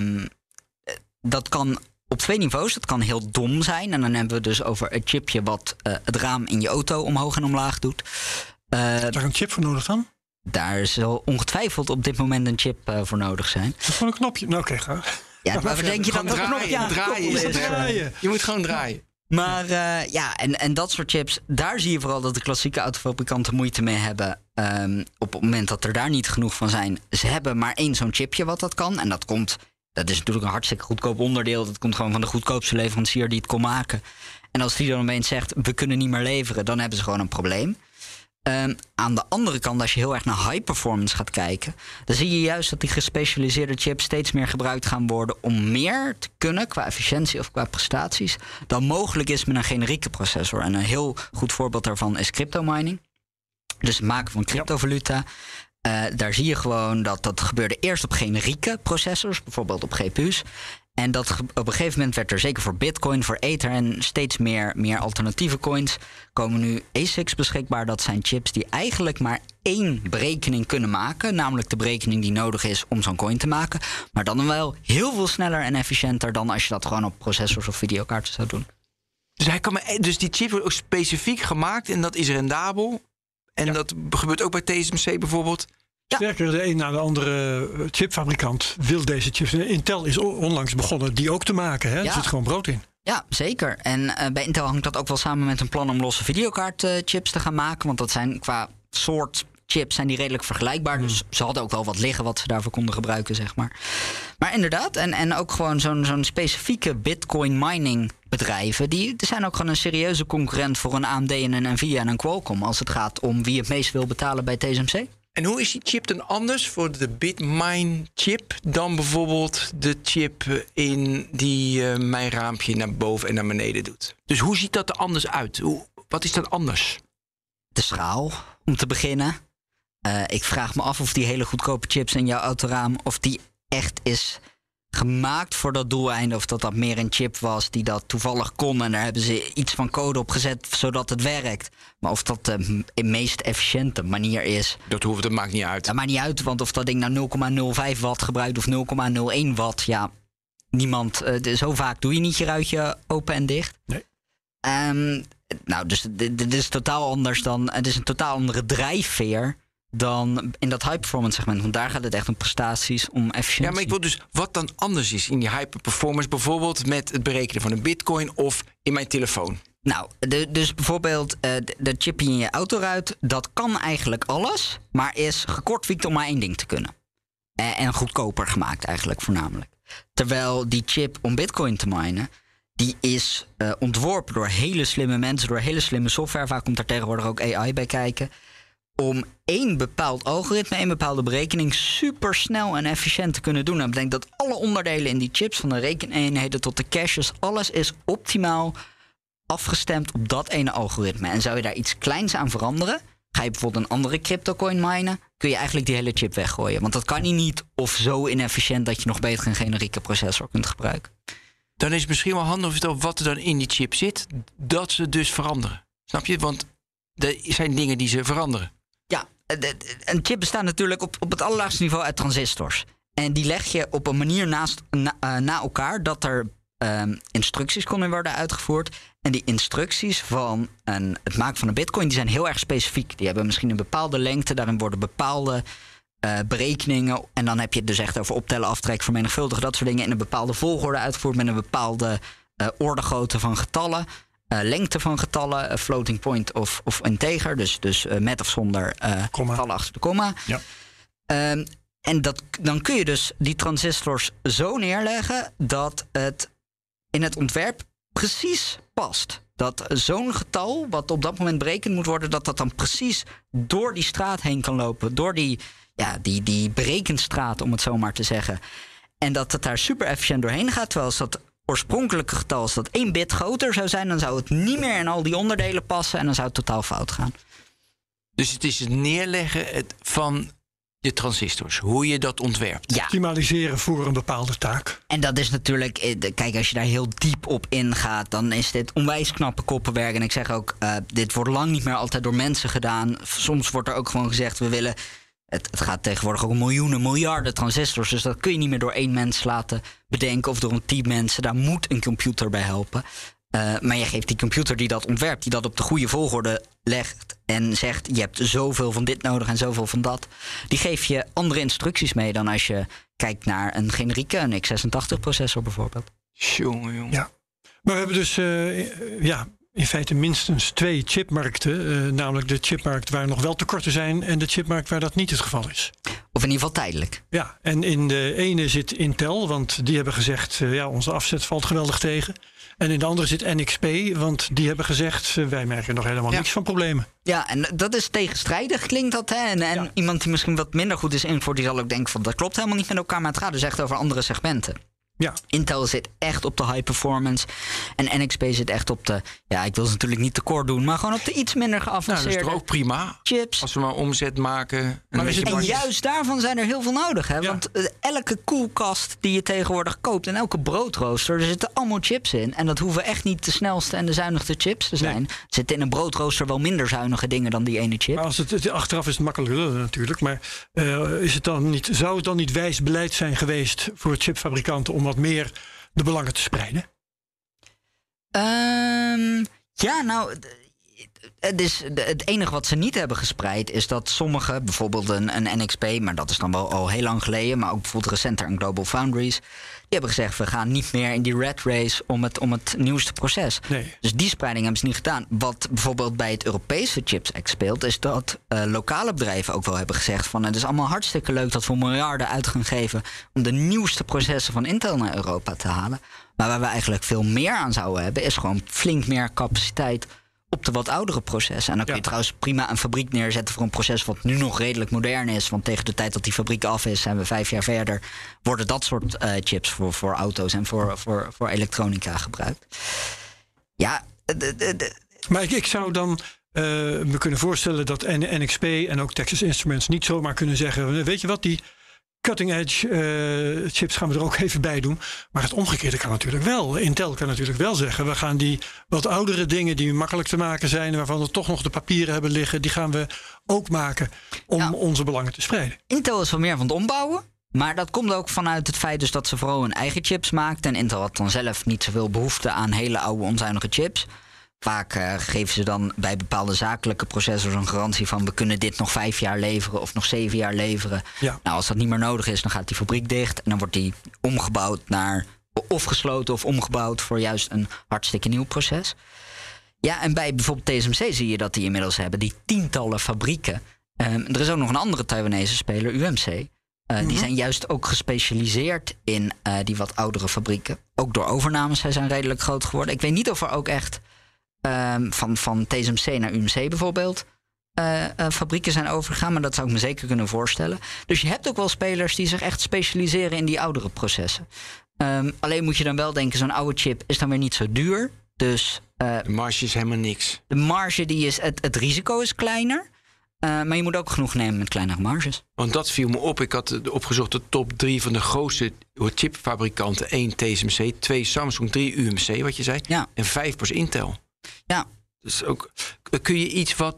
dat kan op 2 niveaus. Dat kan heel dom zijn. En dan hebben we dus over een chipje wat het raam in je auto omhoog en omlaag doet. Is daar een chip voor nodig dan? Daar zal ongetwijfeld op dit moment een chip voor nodig zijn. Dat is gewoon een knopje. Nou, oké, ga. Ja, maar denk je dat dat knopje draaien? Je moet gewoon draaien. Maar en dat soort chips, daar zie je vooral dat de klassieke autofabrikanten moeite mee hebben. Op het moment dat er daar niet genoeg van zijn. Ze hebben maar 1 zo'n chipje wat dat kan. En dat is natuurlijk een hartstikke goedkoop onderdeel. Dat komt gewoon van de goedkoopste leverancier die het kon maken. En als die dan opeens zegt, we kunnen niet meer leveren, dan hebben ze gewoon een probleem. Aan de andere kant, als je heel erg naar high performance gaat kijken, dan zie je juist dat die gespecialiseerde chips steeds meer gebruikt gaan worden om meer te kunnen qua efficiëntie of qua prestaties dan mogelijk is met een generieke processor. En een heel goed voorbeeld daarvan is crypto mining. Dus het maken van cryptovaluta. Daar zie je gewoon dat gebeurde eerst op generieke processors, bijvoorbeeld op GPU's. En dat op een gegeven moment werd er zeker voor Bitcoin, voor Ether en steeds meer alternatieve coins komen nu ASICs beschikbaar. Dat zijn chips die eigenlijk maar 1 berekening kunnen maken. Namelijk de berekening die nodig is om zo'n coin te maken. Maar dan wel heel veel sneller en efficiënter dan als je dat gewoon op processors of videokaarten zou doen. Dus die chip wordt ook specifiek gemaakt en dat is rendabel. En dat gebeurt ook bij TSMC bijvoorbeeld. Sterker, de een na de andere chipfabrikant wil deze chips. Intel is onlangs begonnen die ook te maken. Hè? Er zit gewoon brood in. Ja, zeker. En bij Intel hangt dat ook wel samen met een plan om losse videokaartchips te gaan maken. Want dat zijn qua soort chips zijn die redelijk vergelijkbaar. Dus ze hadden ook wel wat liggen wat ze daarvoor konden gebruiken, zeg maar. Maar inderdaad, en ook gewoon zo'n specifieke Bitcoin mining bedrijven, die zijn ook gewoon een serieuze concurrent voor een AMD en een Nvidia en een Qualcomm als het gaat om wie het meest wil betalen bij TSMC. En hoe is die chip dan anders voor de Bitmine chip dan bijvoorbeeld de chip in die mijn raampje naar boven en naar beneden doet? Dus hoe ziet dat er anders uit? Wat is dat anders? De schaal, om te beginnen. Ik vraag me af of die hele goedkope chips in jouw autoraam, of die echt is gemaakt voor dat doeleinde, of dat meer een chip was die dat toevallig kon en daar hebben ze iets van code op gezet zodat het werkt. Maar of dat de meest efficiënte manier is, Dat maakt niet uit. dat maakt niet uit, want of dat ding nou 0,05 watt gebruikt of 0,01 watt, ja, niemand, zo vaak doe je niet je ruitje open en dicht. Nee. Nou, dus dit is totaal anders dan, het is een totaal andere drijfveer dan in dat high-performance segment. Want daar gaat het echt om prestaties, om efficiëntie. Ja, maar ik wil dus wat dan anders is in die hyper-performance, bijvoorbeeld met het berekenen van een bitcoin of in mijn telefoon. Nou, dus bijvoorbeeld de chip in je autoruit, dat kan eigenlijk alles, maar is gekortwiekt om maar één ding te kunnen. En goedkoper gemaakt eigenlijk voornamelijk. Terwijl die chip om bitcoin te minen, die is ontworpen door hele slimme mensen, door hele slimme software. Vaak komt daar tegenwoordig ook AI bij kijken. Om één bepaald algoritme, één bepaalde berekening super snel en efficiënt te kunnen doen. En bedenk dat alle onderdelen in die chips, van de rekeneenheden tot de caches, alles is optimaal afgestemd op dat ene algoritme. En zou je daar iets kleins aan veranderen, ga je bijvoorbeeld een andere cryptocoin minen, kun je eigenlijk die hele chip weggooien. Want dat kan niet of zo inefficiënt dat je nog beter een generieke processor kunt gebruiken. Dan is het misschien wel handig om te vertellen wat er dan in die chip zit, dat ze dus veranderen. Snap je? Want er zijn dingen die ze veranderen. Ja, een chip bestaat natuurlijk op het allerlaagste niveau uit transistors. En die leg je op een manier na elkaar dat er instructies kunnen worden uitgevoerd. En die instructies van het maken van een bitcoin, die zijn heel erg specifiek. Die hebben misschien een bepaalde lengte, daarin worden bepaalde berekeningen. En dan heb je het dus echt over optellen, aftrekken, vermenigvuldigen, dat soort dingen in een bepaalde volgorde uitgevoerd met een bepaalde ordegrootte van getallen. Lengte van getallen, floating point of integer. Dus met of zonder getallen achter de komma. Ja. En dan kun je dus die transistors zo neerleggen dat het in het ontwerp precies past. Dat zo'n getal, wat op dat moment berekend moet worden, dat dan precies door die straat heen kan lopen. Door die berekenstraat, om het zo maar te zeggen. En dat het daar super efficiënt doorheen gaat. Terwijl als dat oorspronkelijke getal, als dat 1 bit groter zou zijn, dan zou het niet meer in al die onderdelen passen en dan zou het totaal fout gaan. Dus het is het neerleggen van je transistors, hoe je dat ontwerpt. Ja. Optimaliseren voor een bepaalde taak. En dat is natuurlijk, kijk, als je daar heel diep op ingaat, dan is dit onwijs knappe koppenwerk. En ik zeg ook, dit wordt lang niet meer altijd door mensen gedaan. Soms wordt er ook gewoon gezegd, we willen. Het gaat tegenwoordig ook om miljoenen, miljarden transistors. Dus dat kun je niet meer door één mens laten bedenken of door een team mensen. Daar moet een computer bij helpen. Maar je geeft die computer die dat ontwerpt, die dat op de goede volgorde legt en zegt, je hebt zoveel van dit nodig en zoveel van dat. Die geef je andere instructies mee dan als je kijkt naar een generieke, een x86 processor bijvoorbeeld. Jongen. Ja. Maar we hebben dus in feite minstens 2 chipmarkten. Namelijk de chipmarkt waar nog wel tekorten zijn en de chipmarkt waar dat niet het geval is. Of in ieder geval tijdelijk. Ja, en in de ene zit Intel, want die hebben gezegd, onze afzet valt geweldig tegen. En in de andere zit NXP, want die hebben gezegd, wij merken nog helemaal niks van problemen. Ja, en dat is tegenstrijdig, klinkt dat. Hè? En iemand die misschien wat minder goed is info, die zal ook denken van dat klopt helemaal niet met elkaar, maar het gaat dus echt over andere segmenten. Ja. Intel zit echt op de high performance. En NXP zit echt op de, ik wil ze natuurlijk niet tekort doen, maar gewoon op de iets minder geavanceerde dat is toch ook prima? Chips. Als we maar omzet maken. En juist daarvan zijn er heel veel nodig. Hè? Ja. Want elke koelkast die je tegenwoordig koopt en elke broodrooster, er zitten allemaal chips in. En dat hoeven echt niet de snelste en de zuinigste chips te zijn. Nee. Er zitten in een broodrooster wel minder zuinige dingen dan die ene chip. Maar achteraf is het makkelijker natuurlijk. Maar zou het dan niet wijs beleid zijn geweest voor chipfabrikanten om wat meer de belangen te spreiden? Het enige wat ze niet hebben gespreid is dat sommige, bijvoorbeeld een NXP, maar dat is dan wel al heel lang geleden, maar ook bijvoorbeeld recenter een Global Foundries, die hebben gezegd, we gaan niet meer in die rat race om het nieuwste proces. Nee. Dus die spreiding hebben ze niet gedaan. Wat bijvoorbeeld bij het Europese Chips Act speelt, is dat lokale bedrijven ook wel hebben gezegd van het is allemaal hartstikke leuk dat we miljarden uit gaan geven om de nieuwste processen van Intel naar Europa te halen. Maar waar we eigenlijk veel meer aan zouden hebben, is gewoon flink meer capaciteit op de wat oudere processen. En dan kun je trouwens prima een fabriek neerzetten voor een proces wat nu nog redelijk modern is. Want tegen de tijd dat die fabriek af is, zijn we 5 jaar verder, worden dat soort chips voor auto's en voor elektronica gebruikt. Ja, Maar ik zou dan me kunnen voorstellen dat NXP en ook Texas Instruments niet zomaar kunnen zeggen, weet je wat, die cutting edge chips gaan we er ook even bij doen. Maar het omgekeerde kan natuurlijk wel. Intel kan natuurlijk wel zeggen, we gaan die wat oudere dingen die makkelijk te maken zijn, waarvan we toch nog de papieren hebben liggen, die gaan we ook maken om onze belangen te spreiden. Intel is wel meer van het ombouwen. Maar dat komt ook vanuit het feit dus dat ze vooral hun eigen chips maakt. En Intel had dan zelf niet zoveel behoefte aan hele oude onzuinige chips. Vaak geven ze dan bij bepaalde zakelijke processors een garantie van, we kunnen dit nog 5 jaar leveren of nog 7 jaar leveren. Ja. Nou, als dat niet meer nodig is, dan gaat die fabriek dicht. En dan wordt die omgebouwd naar, of gesloten of omgebouwd voor juist een hartstikke nieuw proces. Ja, en bij bijvoorbeeld TSMC zie je dat die inmiddels hebben, die tientallen fabrieken. Er is ook nog een andere Taiwanese speler, UMC. Die zijn juist ook gespecialiseerd in die wat oudere fabrieken. Ook door overnames, zij zijn redelijk groot geworden. Ik weet niet of er ook echt van TSMC naar UMC bijvoorbeeld fabrieken zijn overgegaan, maar dat zou ik me zeker kunnen voorstellen. Dus je hebt ook wel spelers die zich echt specialiseren in die oudere processen. Alleen moet je dan wel denken, zo'n oude chip is dan weer niet zo duur. Dus de marge is helemaal niks. De marge, het risico is kleiner. Maar je moet ook genoeg nemen met kleinere marges. Want dat viel me op. Ik had opgezocht de top 3 van de grootste chipfabrikanten. 1 TSMC, 2 Samsung, 3 UMC, wat je zei. Ja. En 5 pas Intel. Ja. Dus ook, kun je iets wat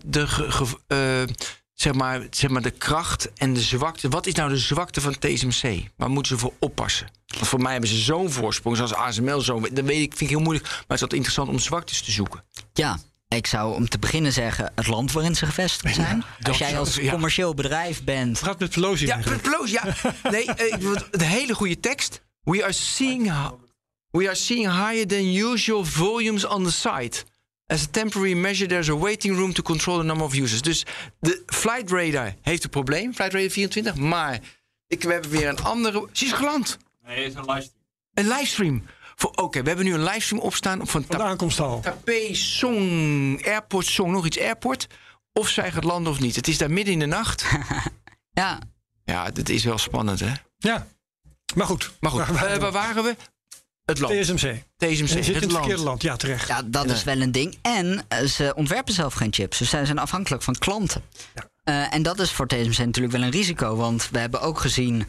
zeg maar de kracht en de zwakte. Wat is nou de zwakte van TSMC? Waar moeten ze voor oppassen? Want voor mij hebben ze zo'n voorsprong, zoals ASML. Dat vind ik heel moeilijk. Maar het is altijd interessant om zwaktes te zoeken. Ja. Ik zou om te beginnen zeggen het land waarin ze gevestigd zijn. Ja, als jij als commercieel bedrijf bent. Gaat met Pelosi. Ja, met Pelosi. Ja. Nee, de hele goede tekst. We are seeing higher than usual volumes on the site. As a temporary measure, there's a waiting room to control the number of users. Dus de Flight Radar heeft een probleem. Flight Radar 24. Maar we hebben weer een andere. Ze is geland. Nee, het is een livestream. Een livestream. Oké, we hebben nu een livestream opstaan van de aankomsthal. Taipei Song Airport, Song nog iets airport. Of zij gaat landen of niet. Het is daar midden in de nacht. Ja. Ja, dat is wel spannend, hè? Ja. Maar goed. Waar waren we? Het land. TSMC. TSMC. Zit in het verkeerde land, ja, terecht. Ja, dat is wel een ding. En ze ontwerpen zelf geen chips. Dus zij zijn afhankelijk van klanten. Ja. En dat is voor TSMC natuurlijk wel een risico. Want we hebben ook gezien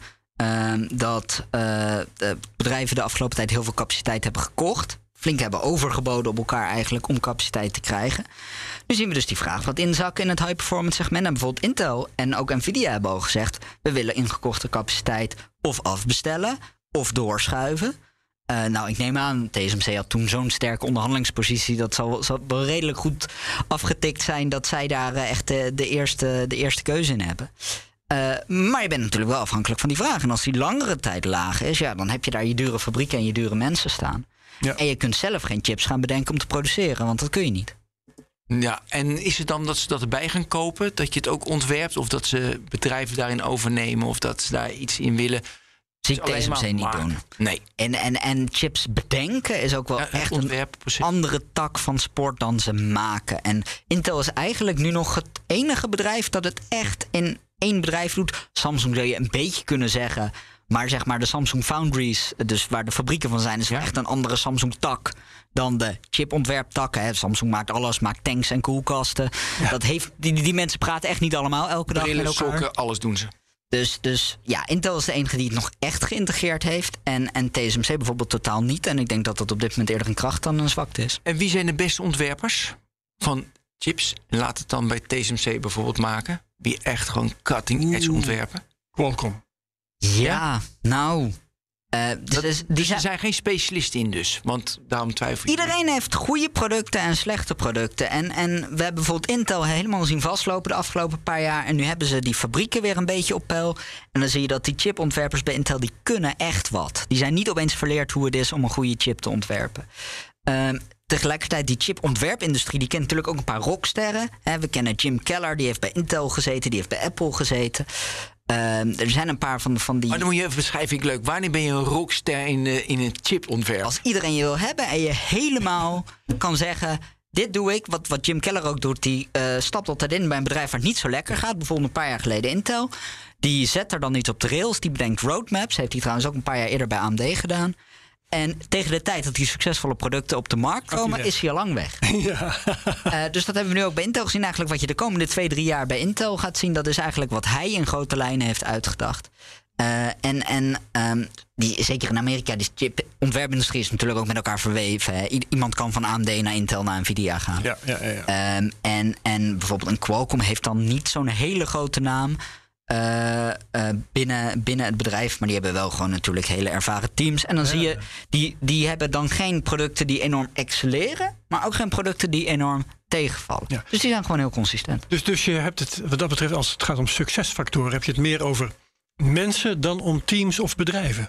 dat bedrijven de afgelopen tijd heel veel capaciteit hebben gekocht. Flink hebben overgeboden op elkaar eigenlijk om capaciteit te krijgen. Nu zien we dus die vraag wat inzakken in het high-performance segment. En bijvoorbeeld Intel en ook Nvidia hebben al gezegd, we willen ingekochte capaciteit of afbestellen of doorschuiven. Nou, ik neem aan, TSMC had toen zo'n sterke onderhandelingspositie. Dat zal wel redelijk goed afgetikt zijn dat zij daar echt de eerste keuze in hebben. Maar je bent natuurlijk wel afhankelijk van die vraag. En als die langere tijd laag is, ja, dan heb je daar je dure fabrieken en je dure mensen staan. Ja. En je kunt zelf geen chips gaan bedenken om te produceren, want dat kun je niet. Ja, en is het dan dat ze dat erbij gaan kopen? Dat je het ook ontwerpt? Of dat ze bedrijven daarin overnemen? Of dat ze daar iets in willen? Zie ik TSMC niet doen. Nee. En chips bedenken is ook wel echt een andere tak van sport dan ze maken. En Intel is eigenlijk nu nog het enige bedrijf dat het echt in één bedrijf doet. Samsung zou je een beetje kunnen zeggen. Maar zeg maar de Samsung Foundries, dus waar de fabrieken van zijn, is echt een andere Samsung-tak dan de chipontwerptakken. Samsung maakt alles, maakt tanks en koelkasten. Ja. Dat heeft, die mensen praten echt niet allemaal elke dag met elkaar. Sokken, alles doen ze. Dus ja, Intel is de enige die het nog echt geïntegreerd heeft. En TSMC bijvoorbeeld totaal niet. En ik denk dat dat op dit moment eerder een kracht dan een zwakte is. En wie zijn de beste ontwerpers van chips? En laat het dan bij TSMC bijvoorbeeld maken. Wie echt gewoon cutting edge ontwerpen? Qualcomm. Ja, nou. Er zijn geen specialisten in dus. Want daarom twijfel ik. Iedereen heeft goede producten en slechte producten. En we hebben bijvoorbeeld Intel helemaal zien vastlopen de afgelopen paar jaar. En nu hebben ze die fabrieken weer een beetje op peil. En dan zie je dat die chipontwerpers bij Intel, die kunnen echt wat. Die zijn niet opeens verleerd hoe het is om een goede chip te ontwerpen. Tegelijkertijd, die chipontwerpindustrie, die kent natuurlijk ook een paar rocksterren. We kennen Jim Keller, die heeft bij Intel gezeten, die heeft bij Apple gezeten. Er zijn een paar van die. Maar dan moet je even beschrijven, leuk. Wanneer ben je een rockster in een chipontwerp? Als iedereen je wil hebben en je helemaal kan zeggen, dit doe ik. Wat Jim Keller ook doet, die stapt altijd in bij een bedrijf waar het niet zo lekker gaat. Bijvoorbeeld een paar jaar geleden Intel. Die zet er dan iets op de rails. Die bedenkt roadmaps. Heeft hij trouwens ook een paar jaar eerder bij AMD gedaan. En tegen de tijd dat die succesvolle producten op de markt komen, is hij al lang weg. Ja. Dus dat hebben we nu ook bij Intel gezien. Eigenlijk wat je de komende 2-3 jaar bij Intel gaat zien, dat is eigenlijk wat hij in grote lijnen heeft uitgedacht. Zeker in Amerika, die chip-ontwerpindustrie is natuurlijk ook met elkaar verweven. Hè. Iemand kan van AMD naar Intel naar Nvidia gaan. Ja. En bijvoorbeeld een Qualcomm heeft dan niet zo'n hele grote naam binnen het bedrijf. Maar die hebben wel gewoon natuurlijk hele ervaren teams. En dan zie je, die hebben dan geen producten die enorm excelleren, maar ook geen producten die enorm tegenvallen. Ja. Dus die zijn gewoon heel consistent. Dus je hebt het, wat dat betreft, als het gaat om succesfactoren, heb je het meer over mensen dan om teams of bedrijven?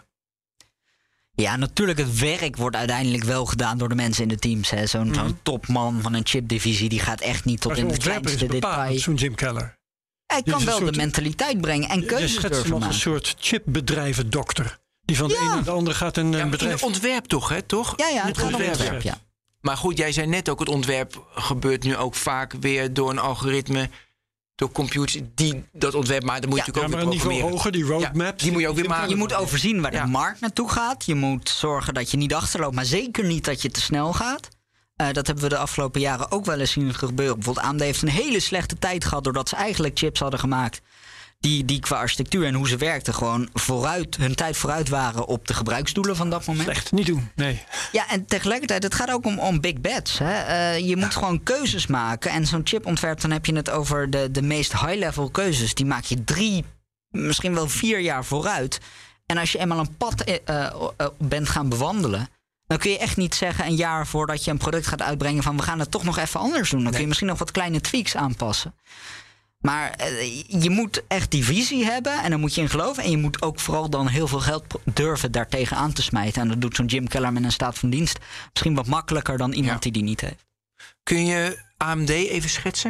Ja, natuurlijk, het werk wordt uiteindelijk wel gedaan door de mensen in de teams. Hè. Zo'n topman van een chipdivisie, die gaat echt niet tot in het kleinste detail. Zo'n Jim Keller. Hij kan wel de mentaliteit brengen en keuzes durven maken. Een soort chipbedrijvendokter. Die van de ene naar de andere gaat een bedrijf. In het ontwerp toch, hè? Toch? Ja, het gaat om ontwerp, ja. Maar goed, jij zei net ook, het ontwerp gebeurt nu ook vaak weer door een algoritme, door computers die dat ontwerp maken. Dan moet je natuurlijk ook weer programmeren. Een niveau hoger, die roadmaps. Die moet je ook weer maken. Je moet overzien waar de markt naartoe gaat. Je moet zorgen dat je niet achterloopt, maar zeker niet dat je te snel gaat. Dat hebben we de afgelopen jaren ook wel eens zien gebeuren. Bijvoorbeeld AMD heeft een hele slechte tijd gehad, doordat ze eigenlijk chips hadden gemaakt die qua architectuur en hoe ze werkten gewoon hun tijd vooruit waren op de gebruiksdoelen van dat moment. Slecht, niet doen, nee. Ja, en tegelijkertijd, het gaat ook om big bets. Hè. Je moet gewoon keuzes maken. En zo'n chipontwerp, dan heb je het over de meest high-level keuzes. Die maak je 3, misschien wel 4 jaar vooruit. En als je eenmaal een pad bent gaan bewandelen, dan kun je echt niet zeggen een jaar voordat je een product gaat uitbrengen van we gaan het toch nog even anders doen. Dan kun je misschien nog wat kleine tweaks aanpassen. Maar je moet echt die visie hebben en daar moet je in geloven. En je moet ook vooral dan heel veel geld durven daartegen aan te smijten. En dat doet zo'n Jim Keller met een staat van dienst misschien wat makkelijker dan iemand die niet heeft. Kun je AMD even schetsen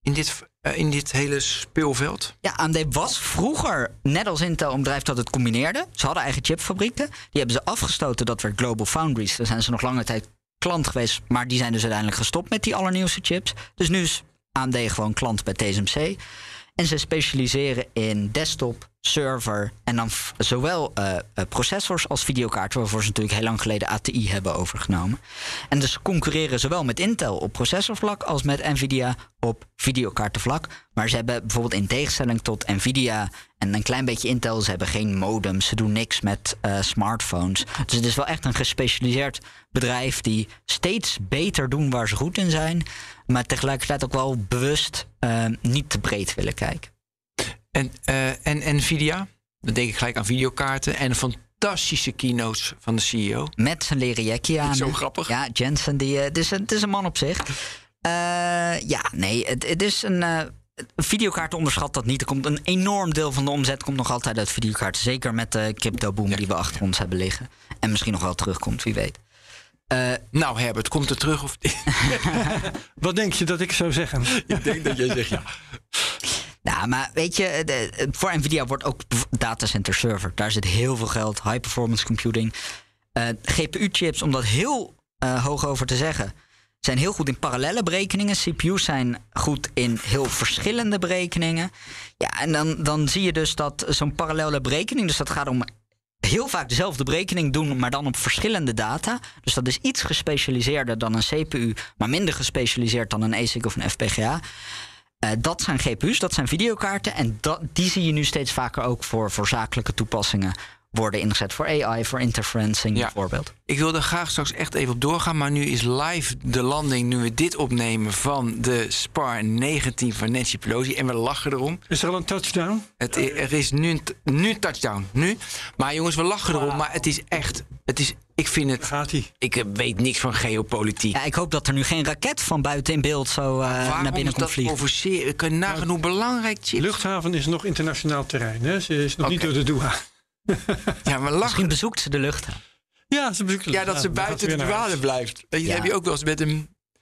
in dit hele speelveld? Ja, AMD was vroeger, net als Intel, een bedrijf dat het combineerde. Ze hadden eigen chipfabrieken. Die hebben ze afgestoten, dat werd Global Foundries. Daar zijn ze nog lange tijd klant geweest. Maar die zijn dus uiteindelijk gestopt met die allernieuwste chips. Dus nu is AMD gewoon klant bij TSMC. En ze specialiseren in desktop, server en dan zowel processors als videokaarten, waarvoor ze natuurlijk heel lang geleden ATI hebben overgenomen. En dus ze concurreren zowel met Intel op processorvlak als met Nvidia op videokaartenvlak. Maar ze hebben bijvoorbeeld in tegenstelling tot Nvidia en een klein beetje Intel, ze hebben geen modems, ze doen niks met smartphones. Dus het is wel echt een gespecialiseerd bedrijf die steeds beter doen waar ze goed in zijn, maar tegelijkertijd ook wel bewust niet te breed willen kijken. En Nvidia? Dan denk ik gelijk aan videokaarten en een fantastische keynotes van de CEO. Met zijn leren jekje aan. Zo grappig. Ja, Jensen, het is een man op zich. Het is een videokaart, onderschat dat niet. Er komt een enorm deel van de omzet komt nog altijd uit videokaarten. Zeker met de crypto-boom die we achter ons hebben liggen. En misschien nog wel terugkomt, wie weet. Nou Herbert, komt het terug of Wat denk je dat ik zou zeggen? Ik denk dat jij zegt ja. Nou, maar weet je, voor Nvidia wordt ook datacenter server. Daar zit heel veel geld, high performance computing. GPU-chips, om dat heel hoog over te zeggen, zijn heel goed in parallelle berekeningen. CPU's zijn goed in heel verschillende berekeningen. Ja, en dan zie je dus dat zo'n parallelle berekening, dus dat gaat om heel vaak dezelfde berekening doen, maar dan op verschillende data. Dus dat is iets gespecialiseerder dan een CPU, maar minder gespecialiseerd dan een ASIC of een FPGA. Dat zijn GPU's, dat zijn videokaarten. En die zie je nu steeds vaker ook voor zakelijke toepassingen worden ingezet. Voor AI, voor interferencing bijvoorbeeld. Ik wil er graag straks echt even op doorgaan. Maar nu is live de landing, nu we dit opnemen, van de SPAR 19 van Nancy Pelosi. En we lachen erom. Is er al een touchdown? Er is nu een touchdown. Nu. Maar jongens, we lachen erom. Maar het is echt... Ik vind het... Gaat-ie? Ik weet niks van geopolitiek. Ja, ik hoop dat er nu geen raket van buiten in beeld zo naar binnen komt vliegen. Ik kan nagaan hoe belangrijk chips. De luchthaven is nog internationaal terrein. Hè? Ze is nog niet door de douane. Ja, maar misschien bezoekt ze de luchthaven. Ja, ze bezoekt de luchthaven. Ja, dat ze buiten de douane blijft. Dat heb je ook wel eens met een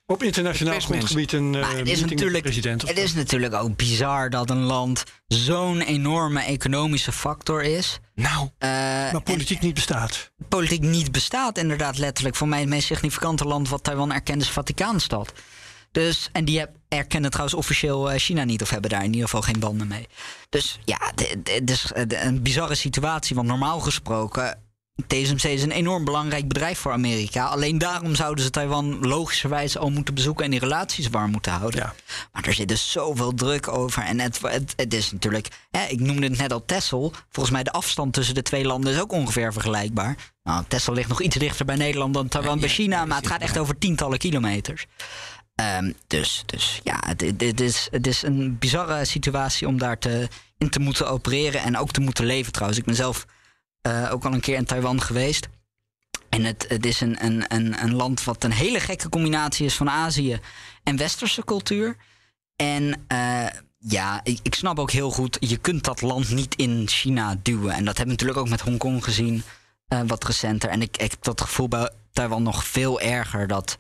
Op internationaal grondgebied een meeting met de president. Het is natuurlijk ook bizar dat een land zo'n enorme economische factor is. Nou, maar politiek niet bestaat. Politiek niet bestaat, inderdaad, letterlijk. Voor mij het meest significante land wat Taiwan erkent is Vaticaanstad. Dus, en die erkennen trouwens officieel China niet, of hebben daar in ieder geval geen banden mee. Dus ja, het is een bizarre situatie, want normaal gesproken, TSMC is een enorm belangrijk bedrijf voor Amerika. Alleen daarom zouden ze Taiwan logischerwijs al moeten bezoeken en die relaties warm moeten houden. Ja. Maar er zit dus zoveel druk over. En het is natuurlijk, ik noemde het net al Texel. Volgens mij de afstand tussen de twee landen is ook ongeveer vergelijkbaar. Nou, Texel ligt nog iets dichter bij Nederland dan Taiwan bij China, maar het gaat echt over tientallen kilometers. Dus ja, het is een bizarre situatie om daar in te moeten opereren en ook te moeten leven trouwens. Ik ben zelf ook al een keer in Taiwan geweest. En het is een land wat een hele gekke combinatie is van Azië en westerse cultuur. En ik snap ook heel goed, je kunt dat land niet in China duwen. En dat hebben we natuurlijk ook met Hongkong gezien, wat recenter. En ik heb dat gevoel bij Taiwan nog veel erger dat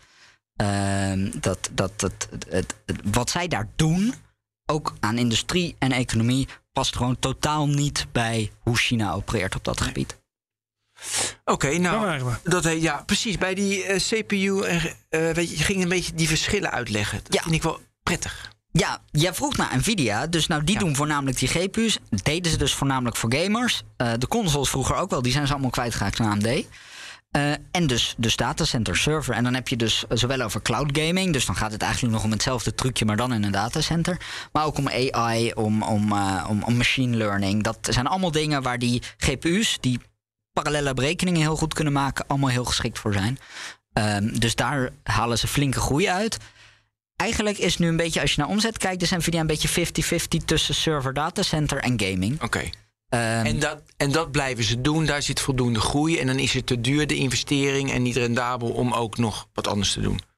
wat zij daar doen, ook aan industrie en economie, past gewoon totaal niet bij hoe China opereert op dat gebied. Oké, nou, Daar waren we. Ja, precies. Bij die CPU, je ging een beetje die verschillen uitleggen. Dat vind ik wel prettig. Ja, jij vroeg naar Nvidia. Dus nou, die doen voornamelijk die GPU's. Deden ze dus voornamelijk voor gamers. De consoles vroeger ook wel. Die zijn ze allemaal kwijtgeraakt aan AMD. En dus datacenter server. En dan heb je dus zowel over cloud gaming. Dus dan gaat het eigenlijk nog om hetzelfde trucje, maar dan in een datacenter. Maar ook om AI, om machine learning. Dat zijn allemaal dingen waar die GPU's, die parallele berekeningen heel goed kunnen maken, allemaal heel geschikt voor zijn. Dus daar halen ze flinke groei uit. Eigenlijk is nu een beetje, als je naar omzet kijkt, is Nvidia een beetje 50-50 tussen server, datacenter en gaming. Oké. En dat blijven ze doen. Daar zit voldoende groei. En dan is het te duur, de investering, en niet rendabel om ook nog wat anders te doen.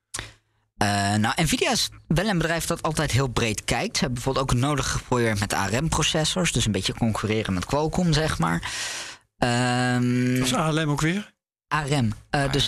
Nvidia is wel een bedrijf dat altijd heel breed kijkt. Ze hebben bijvoorbeeld ook het nodige geprobeerd met ARM-processors. Dus een beetje concurreren met Qualcomm, zeg maar. Was ALM ook weer? ARM. Dus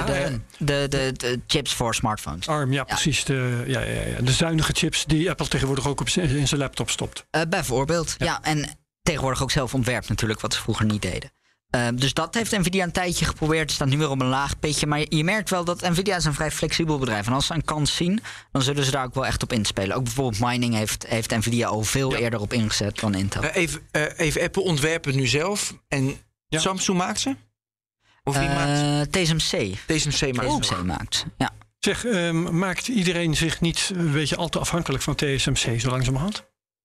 de chips voor smartphones. ARM, ja, precies. De zuinige chips die Apple tegenwoordig ook in zijn laptop stopt. Bijvoorbeeld, ja. En tegenwoordig ook zelf ontwerpt natuurlijk, wat ze vroeger niet deden. Dus dat heeft Nvidia een tijdje geprobeerd. Staat nu weer op een laag pitje. Maar je merkt wel dat Nvidia is een vrij flexibel bedrijf. En als ze een kans zien, dan zullen ze daar ook wel echt op inspelen. Ook bijvoorbeeld mining heeft Nvidia al veel eerder op ingezet dan Intel. Even Apple ontwerpt het nu zelf. En Samsung maakt ze? Of wie maakt ze? TSMC. TSMC maakt. Ja. Zeg, maakt iedereen zich niet een beetje al te afhankelijk van TSMC zo langzamerhand?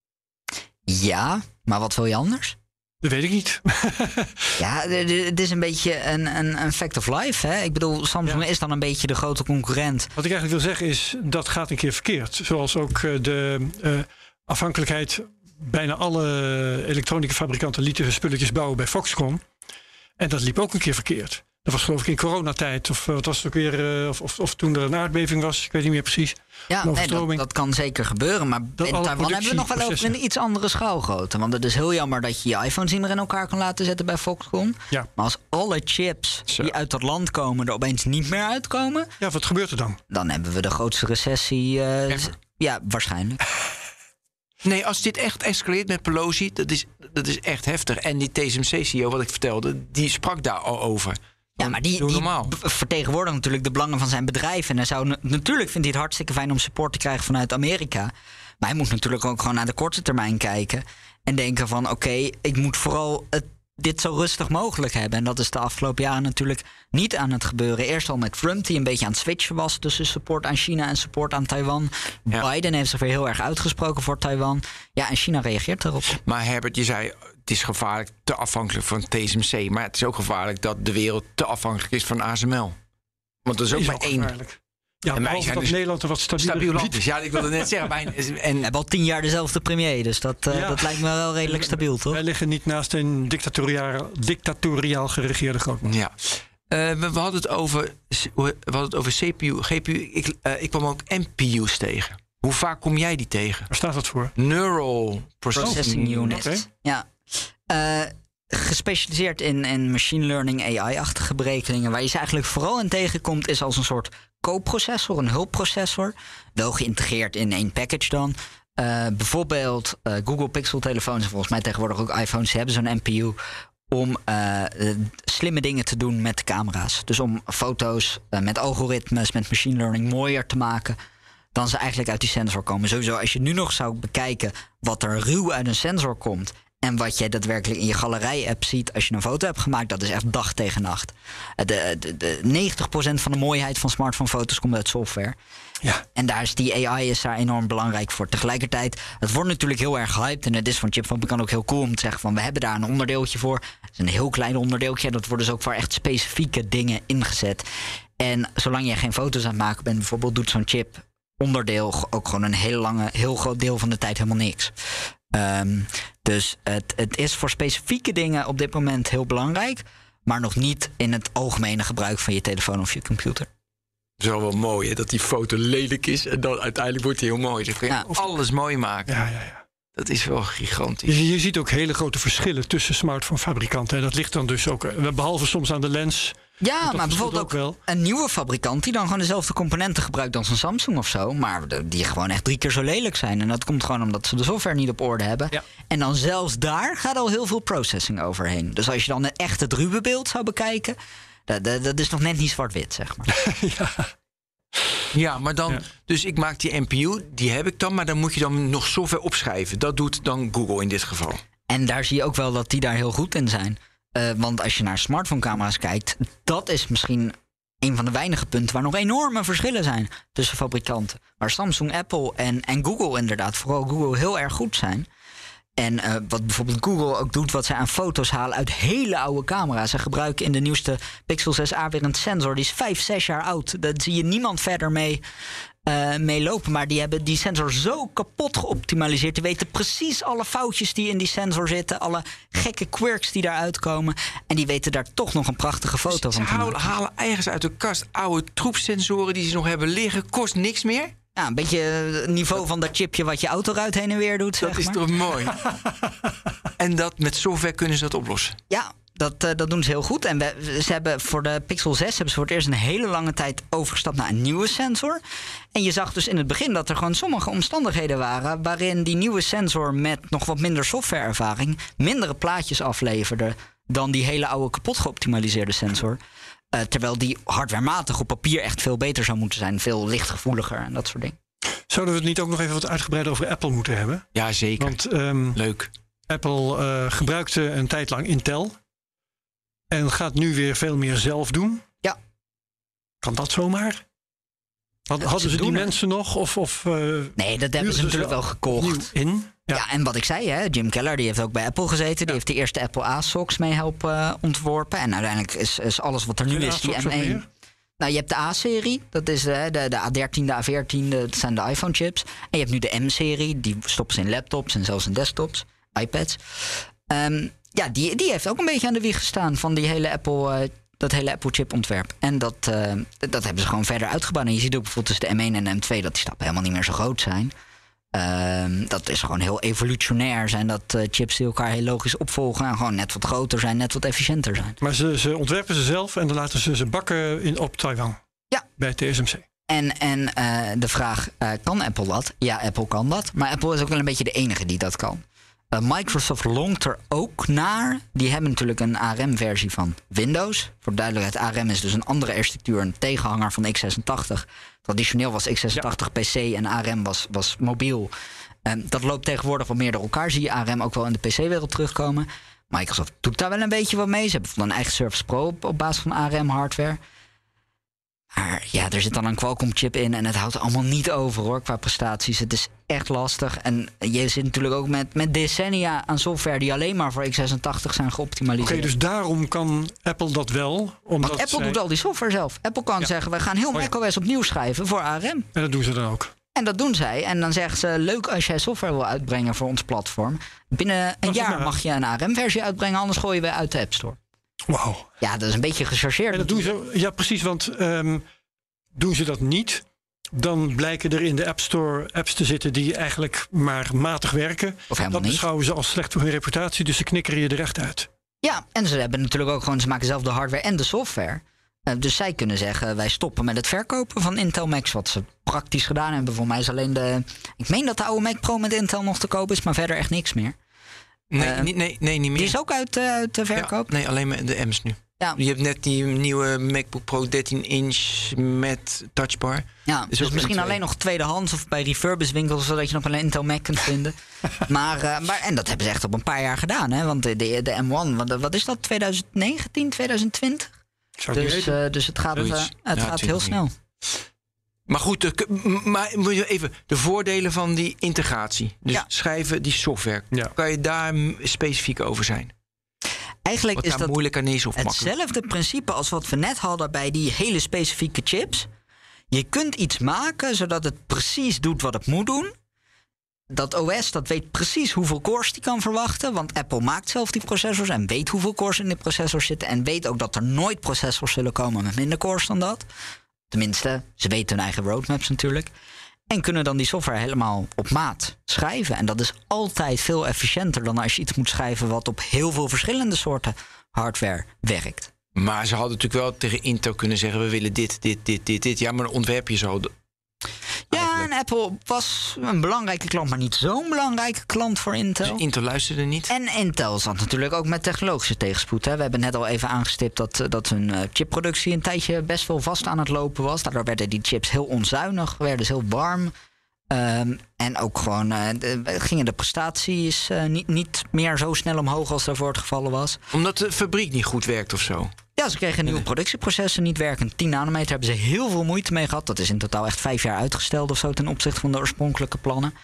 Ja, maar wat wil je anders? Dat weet ik niet. Ja, het is een beetje een fact of life. Hè? Ik bedoel, Samsung is dan een beetje de grote concurrent. Wat ik eigenlijk wil zeggen is, dat gaat een keer verkeerd. Zoals ook de afhankelijkheid. Bijna alle elektronica-fabrikanten lieten hun spulletjes bouwen bij Foxconn. En dat liep ook een keer verkeerd. Dat was geloof ik in coronatijd. Of wat was het ook weer? Of toen er een aardbeving was. Ik weet niet meer precies. Ja, nee, dat kan zeker gebeuren. Maar in Taiwan hebben we nog wel over een iets andere schaalgrootte. Want het is heel jammer dat je je iPhones niet meer in elkaar kan laten zetten bij Foxconn. Ja. Maar als alle chips die uit dat land komen er opeens niet meer uitkomen. Ja, wat gebeurt er dan? Dan hebben we de grootste recessie. Ja, waarschijnlijk. Nee, als dit echt escaleert met Pelosi, dat is echt heftig. En die TSMC-CEO, wat ik vertelde, die sprak daar al over. Ja, maar die vertegenwoordigt natuurlijk de belangen van zijn bedrijf. En natuurlijk vindt hij het hartstikke fijn om support te krijgen vanuit Amerika. Maar hij moet natuurlijk ook gewoon naar de korte termijn kijken. En denken van oké, ik moet vooral dit zo rustig mogelijk hebben. En dat is de afgelopen jaren natuurlijk niet aan het gebeuren. Eerst al met Trump, die een beetje aan het switchen was tussen support aan China en support aan Taiwan. Ja. Biden heeft zich weer heel erg uitgesproken voor Taiwan. Ja, en China reageert daarop. Maar Herbert, je zei, het is gevaarlijk te afhankelijk van TSMC. Maar het is ook gevaarlijk dat de wereld te afhankelijk is van ASML. Want er is ook maar één. Gevaarlijk. Ja, en wij zijn dat dus Nederland er wat stabiel land is. Ja, ik wilde net zeggen. We hebben al 10 jaar dezelfde premier, dus dat lijkt me wel redelijk stabiel, toch? Wij liggen niet naast een dictatoriaal geregeerde grootmacht. Ja. We hadden het over CPU, GPU. Ik kwam ook NPU's tegen. Hoe vaak kom jij die tegen? Waar staat dat voor? Neural Processing Unit. Okay. Ja. gespecialiseerd in machine learning, AI-achtige berekeningen. Waar je ze eigenlijk vooral in tegenkomt is als een soort co-processor, een hulpprocessor. Wel geïntegreerd in één package dan. Bijvoorbeeld Google Pixel telefoons en volgens mij tegenwoordig ook iPhones hebben zo'n NPU om slimme dingen te doen met de camera's. Dus om foto's met algoritmes, met machine learning mooier te maken dan ze eigenlijk uit die sensor komen. Sowieso, als je nu nog zou bekijken wat er ruw uit een sensor komt en wat jij daadwerkelijk in je galerij-app ziet als je een foto hebt gemaakt, dat is echt dag tegen nacht. De 90% van de mooiheid van smartphonefoto's komt uit software. Ja. En daar is die AI is daar enorm belangrijk voor. Tegelijkertijd, het wordt natuurlijk heel erg gehyped. En het is van chipfabrikant ook heel cool om te zeggen van we hebben daar een onderdeeltje voor. Het is een heel klein onderdeeltje. Dat wordt dus ook voor echt specifieke dingen ingezet. En zolang je geen foto's aan het maken bent, bijvoorbeeld, doet zo'n chip onderdeel ook gewoon een heel groot deel van de tijd helemaal niks. Dus het is voor specifieke dingen op dit moment heel belangrijk, maar nog niet in het algemene gebruik van je telefoon of je computer. Het is wel mooi hè, dat die foto lelijk is en dan uiteindelijk wordt hij heel mooi. Dan kun je alles mooi maken. Ja. Dat is wel gigantisch. Je ziet ook hele grote verschillen tussen smartphonefabrikanten. En dat ligt dan dus ook, behalve soms aan de lens. Ja, maar bijvoorbeeld ook wel een nieuwe fabrikant die dan gewoon dezelfde componenten gebruikt als een Samsung of zo, maar die gewoon echt 3 keer zo lelijk zijn. En dat komt gewoon omdat ze de software niet op orde hebben. Ja. En dan zelfs daar gaat al heel veel processing overheen. Dus als je dan echt het ruwe beeld zou bekijken, dat is nog net niet zwart-wit, zeg maar. Ja, maar dan, dus ik maak die NPU, die heb ik dan, maar dan moet je dan nog software opschrijven. Dat doet dan Google in dit geval. En daar zie je ook wel dat die daar heel goed in zijn. Want als je naar smartphonecamera's kijkt, dat is misschien een van de weinige punten waar nog enorme verschillen zijn tussen fabrikanten. Waar Samsung, Apple en Google inderdaad, vooral Google, heel erg goed zijn. En wat bijvoorbeeld Google ook doet, wat ze aan foto's halen uit hele oude camera's. Ze gebruiken in de nieuwste Pixel 6a weer een sensor. Die is 5-6 jaar oud. Daar zie je niemand verder mee lopen. Maar die hebben die sensor zo kapot geoptimaliseerd. Die weten precies alle foutjes die in die sensor zitten. Alle gekke quirks die daaruit komen. En die weten daar toch nog een prachtige foto van te maken. Ze halen ergens uit de kast oude troepsensoren die ze nog hebben liggen. Kost niks meer. Ja, een beetje het niveau van dat chipje wat je autoruit heen en weer doet. Dat is toch mooi? En dat met software kunnen ze dat oplossen? Ja, dat doen ze heel goed. En ze hebben voor de Pixel 6 hebben ze voor het eerst een hele lange tijd overgestapt naar een nieuwe sensor. En je zag dus in het begin dat er gewoon sommige omstandigheden waren waarin die nieuwe sensor met nog wat minder softwareervaring mindere plaatjes afleverde dan die hele oude kapot geoptimaliseerde sensor. Terwijl die hardwarematig op papier echt veel beter zou moeten zijn. Veel lichtgevoeliger en dat soort dingen. Zouden we het niet ook nog even wat uitgebreider over Apple moeten hebben? Ja, zeker. Want leuk. Apple gebruikte een tijd lang Intel. En gaat nu weer veel meer zelf doen. Ja. Kan dat zomaar? Hadden ze die mensen nog? Nee, dat hebben ze natuurlijk wel gekocht. Ja, en wat ik zei, hè, Jim Keller die heeft ook bij Apple gezeten. Die heeft de eerste Apple A-socks mee helpen ontworpen. En uiteindelijk is alles wat er nu is, die M1. Nou, je hebt de A-serie, dat is de A13, de A14, dat zijn de iPhone-chips. En je hebt nu de M-serie, die stoppen ze in laptops en zelfs in desktops, iPads. Die heeft ook een beetje aan de wieg gestaan van die hele dat hele Apple-chip-ontwerp. En dat hebben ze gewoon verder uitgebouwd. En je ziet ook bijvoorbeeld tussen de M1 en de M2 dat die stappen helemaal niet meer zo groot zijn. Dat is gewoon heel evolutionair zijn dat chips die elkaar heel logisch opvolgen en gewoon net wat groter zijn, net wat efficiënter zijn. Maar ze ontwerpen ze zelf en dan laten ze bakken op Taiwan. Ja. Bij TSMC. En de vraag, kan Apple dat? Ja, Apple kan dat. Maar Apple is ook wel een beetje de enige die dat kan. Microsoft longt er ook naar. Die hebben natuurlijk een ARM-versie van Windows. Voor duidelijkheid, ARM is dus een andere architectuur, een tegenhanger van x86. Traditioneel was x86 PC en ARM was mobiel. Dat loopt tegenwoordig wat meer door elkaar. Zie je ARM ook wel in de PC-wereld terugkomen. Microsoft doet daar wel een beetje wat mee. Ze hebben een eigen Surface Pro op basis van ARM-hardware. Maar ja, er zit dan een Qualcomm-chip in en het houdt allemaal niet over hoor, qua prestaties. Het is echt lastig. En je zit natuurlijk ook met decennia aan software die alleen maar voor x86 zijn geoptimaliseerd. Oké, dus daarom kan Apple dat wel. Want Apple doet al die software zelf. Apple kan zeggen, we gaan heel macOS opnieuw schrijven voor ARM. En dat doen ze dan ook. En dat doen zij. En dan zeggen ze, leuk als jij software wil uitbrengen voor ons platform. Binnen een jaar mag je een ARM-versie uitbrengen, anders gooien we uit de App Store. Wauw. Ja, dat is een beetje gechargeerd. En dat doen ze, ja, precies, want doen ze dat niet, dan blijken er in de App Store apps te zitten die eigenlijk maar matig werken. Of helemaal dat beschouwen ze als slecht voor hun reputatie, dus ze knikkeren je er echt uit. Ja, en ze hebben natuurlijk ook gewoon, ze maken zelf de hardware en de software. Dus zij kunnen zeggen, wij stoppen met het verkopen van Intel Macs. Wat ze praktisch gedaan hebben. Voor mij is alleen ik meen dat de oude Mac Pro met Intel nog te koop is, maar verder echt niks meer. Nee, niet meer. Die is ook uit de verkoop? Ja, nee, alleen maar de M's nu. Ja. Je hebt net die nieuwe MacBook Pro 13 inch met touchbar. Ja, dus misschien alleen nog tweedehands of bij refurbished winkels, zodat je nog een Intel Mac kunt vinden. maar en dat hebben ze echt op een paar jaar gedaan, hè? Want de M1, wat is dat? 2019, 2020? Dus het gaat, gaat heel snel. Maar goed, maar even de voordelen van die integratie. Dus schrijven die software. Ja. Kan je daar specifiek over zijn? Eigenlijk wat is daar dat moeilijk aan is of hetzelfde makkelijk? principe als wat we net hadden bij die hele specifieke chips. Je kunt iets maken zodat het precies doet wat het moet doen. Dat OS dat weet precies hoeveel cores die kan verwachten. Want Apple maakt zelf die processors en weet hoeveel cores in die processors zitten. En weet ook dat er nooit processors zullen komen met minder cores dan dat. Tenminste, ze weten hun eigen roadmaps natuurlijk. En kunnen dan die software helemaal op maat schrijven. En dat is altijd veel efficiënter dan als je iets moet schrijven wat op heel veel verschillende soorten hardware werkt. Maar ze hadden natuurlijk wel tegen Intel kunnen zeggen, we willen dit. Ja, maar dan ontwerp je zo. Ja, en Apple was een belangrijke klant, maar niet zo'n belangrijke klant voor Intel. Dus Intel luisterde niet? En Intel zat natuurlijk ook met technologische tegenspoed. Hè. We hebben net al even aangestipt dat hun chipproductie een tijdje best wel vast aan het lopen was. Daardoor werden die chips heel onzuinig, werden ze heel warm. En ook gewoon gingen de prestaties niet meer zo snel omhoog als daarvoor het geval was. Omdat de fabriek niet goed werkt of zo? Ja, ze kregen nieuwe productieprocessen niet werken. 10 nanometer hebben ze heel veel moeite mee gehad. Dat is in totaal echt 5 jaar uitgesteld of zo ten opzichte van de oorspronkelijke plannen.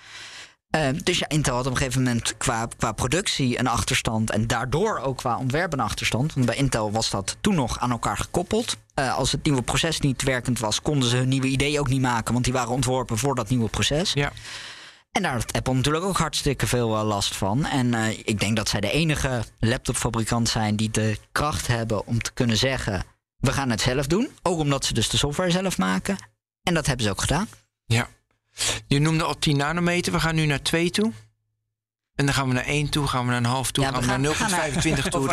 Dus ja, Intel had op een gegeven moment qua productie een achterstand. En daardoor ook qua ontwerp een achterstand. Want bij Intel was dat toen nog aan elkaar gekoppeld. Als het nieuwe proces niet werkend was, konden ze hun nieuwe idee ook niet maken. Want die waren ontworpen voor dat nieuwe proces. Ja. En daar had Apple natuurlijk ook hartstikke veel last van. En ik denk dat zij de enige laptopfabrikant zijn die de kracht hebben om te kunnen zeggen, we gaan het zelf doen. Ook omdat ze dus de software zelf maken. En dat hebben ze ook gedaan. Ja. Je noemde al 10 nanometer. We gaan nu naar 2 toe. En dan gaan we naar 1 toe, gaan we naar een half toe, gaan we naar 0,25 toe.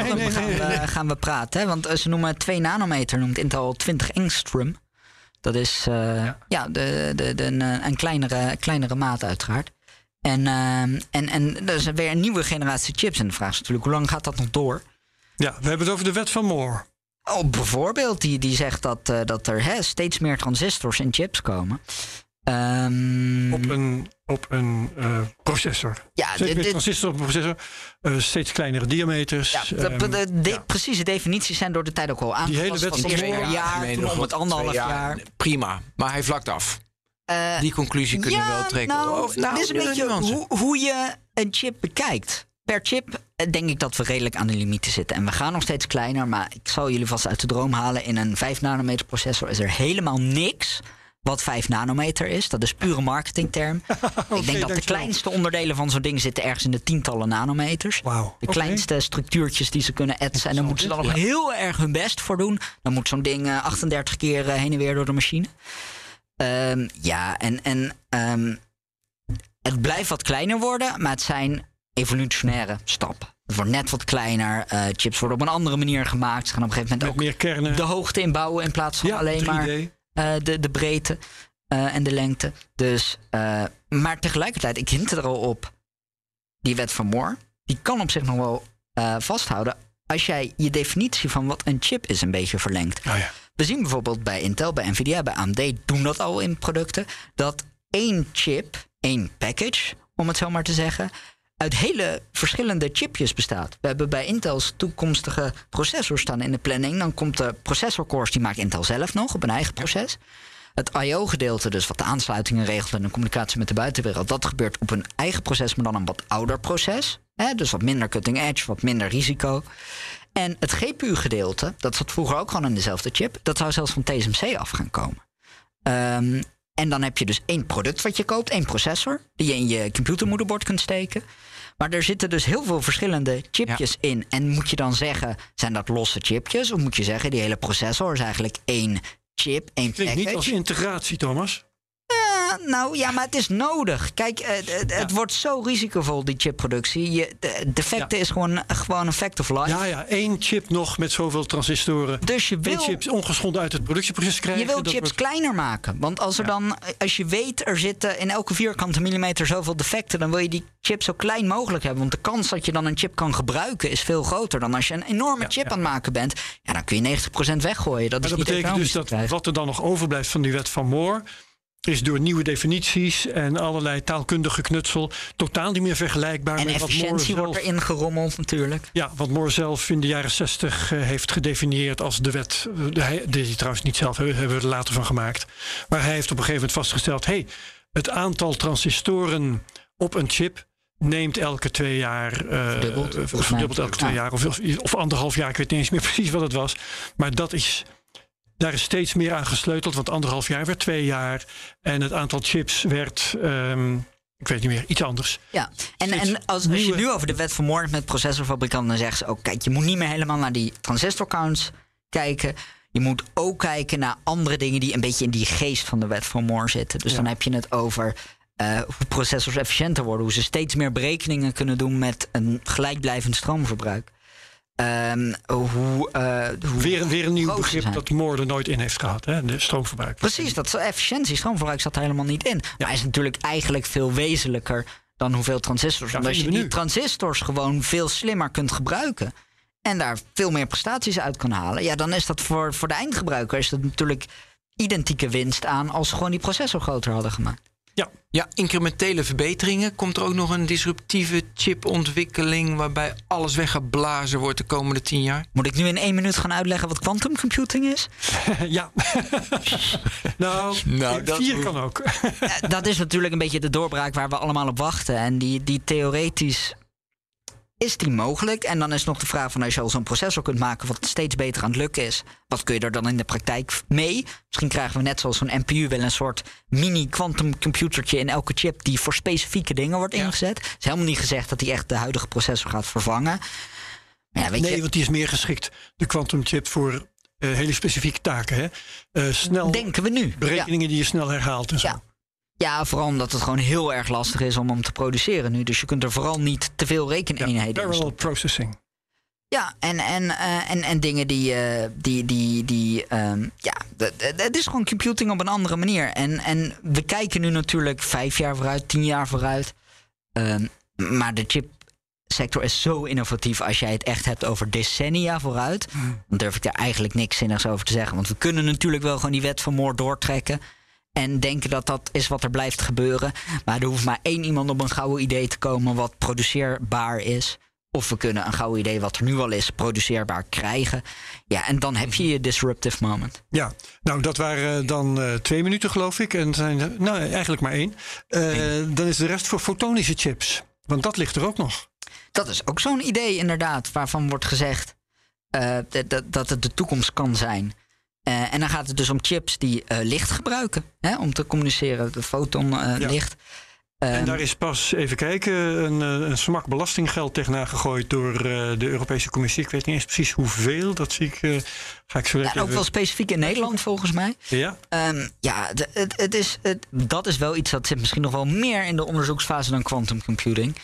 Dan gaan we praten. Hè? Want ze noemen 2 nanometer, noemt Intel 20 angstrom. Dat is een kleinere maat uiteraard. En er is weer een nieuwe generatie chips. En de vraag is natuurlijk, hoe lang gaat dat nog door? Ja, we hebben het over de wet van Moore. Oh, bijvoorbeeld, die zegt dat er steeds meer transistors in chips komen. Op een processor. Ja, steeds meer transistor op een processor. Steeds kleinere diameters. Ja, de precieze definities zijn door de tijd ook al aangepast. Die hele wet van Moore. Toen om het 1,5 jaar. Prima, maar hij vlakt af. Die conclusie kunnen we wel trekken. Dit is een beetje hoe je een chip bekijkt. Per chip denk ik dat we redelijk aan de limieten zitten. En we gaan nog steeds kleiner, maar ik zal jullie vast uit de droom halen. In een 5 nanometer processor is er helemaal niks wat 5 nanometer is. Dat is pure marketingterm. Ik denk dat de kleinste onderdelen van zo'n ding zitten ergens in de tientallen nanometers. Wow. De kleinste structuurtjes die ze kunnen etsen. En dan moeten ze dan nog heel erg hun best voor doen. Dan moet zo'n ding 38 keer heen en weer door de machine. Het blijft wat kleiner worden, maar het zijn evolutionaire stappen. Het wordt net wat kleiner. Chips worden op een andere manier gemaakt. Ze gaan op een gegeven moment ook meer kernen, de hoogte inbouwen in plaats van alleen 3D. Maar de breedte en de lengte. Dus, maar tegelijkertijd, ik hint er al op, die wet van Moore, die kan op zich nog wel vasthouden als jij je definitie van wat een chip is een beetje verlengt. Oh ja. We zien bijvoorbeeld bij Intel, bij Nvidia, bij AMD doen dat al in producten, dat 1 chip, 1 package, om het zo maar te zeggen, uit hele verschillende chipjes bestaat. We hebben bij Intel's toekomstige processor staan in de planning. Dan komt de processorcores, die maakt Intel zelf nog op een eigen proces. Het I/O-gedeelte, dus wat de aansluitingen regelt en de communicatie met de buitenwereld, dat gebeurt op een eigen proces, maar dan een wat ouder proces. Dus wat minder cutting edge, wat minder risico. En het GPU-gedeelte, dat zat vroeger ook gewoon in dezelfde chip, dat zou zelfs van TSMC af gaan komen. En dan heb je dus 1 product wat je koopt, 1 processor, die je in je computermoederbord kunt steken. Maar er zitten dus heel veel verschillende chipjes in. En moet je dan zeggen, zijn dat losse chipjes? Of moet je zeggen, die hele processor is eigenlijk 1 chip, 1 package? Klinkt niet als integratie, Thomas. Maar het is nodig. Kijk, het wordt zo risicovol, die chipproductie. Defecten is gewoon een fact of life. Ja, 1 chip nog met zoveel transistoren. Dus je wil chips ongeschonden uit het productieproces krijgen. Je wil chips kleiner maken. Want als je weet, er zitten in elke vierkante millimeter zoveel defecten, dan wil je die chip zo klein mogelijk hebben. Want de kans dat je dan een chip kan gebruiken is veel groter dan als je een enorme chip aan het maken bent. Ja, dan kun je 90% weggooien. Dat betekent dus dat wat er dan nog overblijft van die wet van Moore is door nieuwe definities en allerlei taalkundige knutsel totaal niet meer vergelijkbaar en met wat Moore efficiëntie wordt erin gerommeld natuurlijk. Ja, wat Moore zelf in de jaren 60 heeft gedefinieerd als de wet. Die trouwens niet zelf, hebben we er later van gemaakt. Maar hij heeft op een gegeven moment vastgesteld, het aantal transistoren op een chip neemt elke 2 jaar, verdubbelt elke 2 jaar of 1,5 jaar, ik weet niet eens meer precies wat het was. Maar daar is steeds meer aan gesleuteld, want 1,5 jaar werd 2 jaar. En het aantal chips werd, ik weet niet meer, iets anders. Ja, en als je nu over de wet van Moore met processorfabrikanten, dan zeggen ze ook, kijk, je moet niet meer helemaal naar die transistor counts kijken. Je moet ook kijken naar andere dingen die een beetje in die geest van de wet van Moore zitten. Dus dan heb je het over hoe processors efficiënter worden, hoe ze steeds meer berekeningen kunnen doen met een gelijkblijvend stroomverbruik. Weer een nieuw begrip dat Moore er nooit in heeft gehad, hè? De stroomverbruik. Precies, dat efficiëntie, stroomverbruik zat er helemaal niet in. Maar hij is natuurlijk eigenlijk veel wezenlijker dan hoeveel transistors. Want als je die transistors gewoon veel slimmer kunt gebruiken en daar veel meer prestaties uit kan halen, dan is dat voor de eindgebruiker is dat natuurlijk identieke winst aan als ze gewoon die processor groter hadden gemaakt. Ja, incrementele verbeteringen. Komt er ook nog een disruptieve chipontwikkeling waarbij alles weggeblazen wordt de komende 10 jaar? Moet ik nu in 1 minuut gaan uitleggen wat quantum computing is? Ja. nou 4 kan ook. Dat is natuurlijk een beetje de doorbraak waar we allemaal op wachten. En die theoretisch is die mogelijk. En dan is nog de vraag van als je al zo'n processor kunt maken wat steeds beter aan het lukken is, wat kun je er dan in de praktijk mee? Misschien krijgen we net zoals zo'n NPU wel een soort mini quantum computertje in elke chip die voor specifieke dingen wordt ingezet. Het is helemaal niet gezegd dat die echt de huidige processor gaat vervangen. Ja, want die is meer geschikt, de quantum chip, voor hele specifieke taken. Hè? Snel denken we nu. Berekeningen die je snel herhaalt en zo. Ja, vooral omdat het gewoon heel erg lastig is om hem te produceren nu. Dus je kunt er vooral niet te veel rekeneenheden in parallel processing. Ja, en dingen het is gewoon computing op een andere manier. En we kijken nu natuurlijk 5 jaar vooruit, 10 jaar vooruit. Maar de chipsector is zo innovatief als jij het echt hebt over decennia vooruit. Dan durf ik daar eigenlijk niks zinnigs over te zeggen. Want we kunnen natuurlijk wel gewoon die wet van Moore doortrekken en denken dat dat is wat er blijft gebeuren. Maar er hoeft maar 1 iemand op een gouden idee te komen wat produceerbaar is. Of we kunnen een gouden idee wat er nu al is produceerbaar krijgen. Ja, en dan heb je je disruptive moment. Ja, nou dat waren dan 2 minuten geloof ik. En zijn eigenlijk maar 1. Dan is de rest voor fotonische chips. Want dat ligt er ook nog. Dat is ook zo'n idee inderdaad. Waarvan wordt gezegd dat het de toekomst kan zijn. En dan gaat het dus om chips die licht gebruiken. Om te communiceren, de fotonlicht. En daar is pas, even kijken, een smak belastinggeld tegenaan gegooid door de Europese Commissie. Ik weet niet eens precies hoeveel, dat zie ik. Ga ik zo en ook wel specifiek in Nederland volgens mij. Ja, dat is wel iets dat zit misschien nog wel meer in de onderzoeksfase dan quantum computing.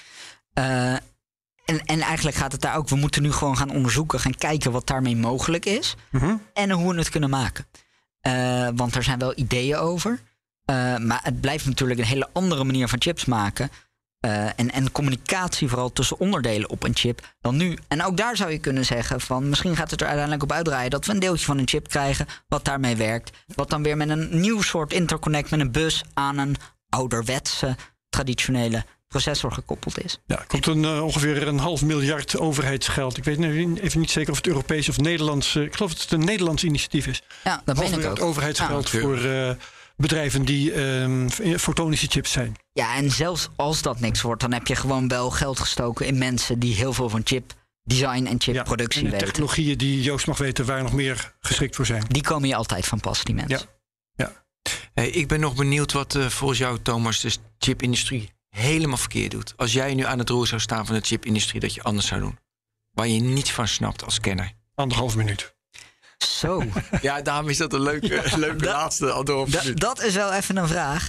En eigenlijk gaat het daar ook, we moeten nu gewoon gaan onderzoeken, gaan kijken wat daarmee mogelijk is. En hoe we het kunnen maken. Want er zijn wel ideeën over. Maar het blijft natuurlijk een hele andere manier van chips maken. En communicatie vooral tussen onderdelen op een chip dan nu. En ook daar zou je kunnen zeggen van misschien gaat het er uiteindelijk op uitdraaien dat we een deeltje van een chip krijgen wat daarmee werkt. Wat dan weer met een nieuw soort interconnect met een bus aan een ouderwetse, traditionele processor gekoppeld is. Ja, er komt ongeveer $500 miljoen overheidsgeld. Ik weet even niet zeker of het Europees of Nederlands. Ik geloof dat het een Nederlands initiatief is. Ja, dat meen ik ook. Overheidsgeld voor bedrijven die fotonische chips zijn. Ja, en zelfs als dat niks wordt, dan heb je gewoon wel geld gestoken in mensen die heel veel van chip design en chipproductie weten. Technologieën die Joost mag weten waar nog meer geschikt voor zijn. Die komen je altijd van pas, die mensen. Ja. Hey, ik ben nog benieuwd wat volgens jou, Thomas, de chipindustrie helemaal verkeerd doet. Als jij nu aan het roer zou staan van de chipindustrie, dat je anders zou doen. Waar je niets van snapt als kenner. 1,5 minuut. Zo. Ja, daarom is dat een leuke laatste. Dat is wel even een vraag.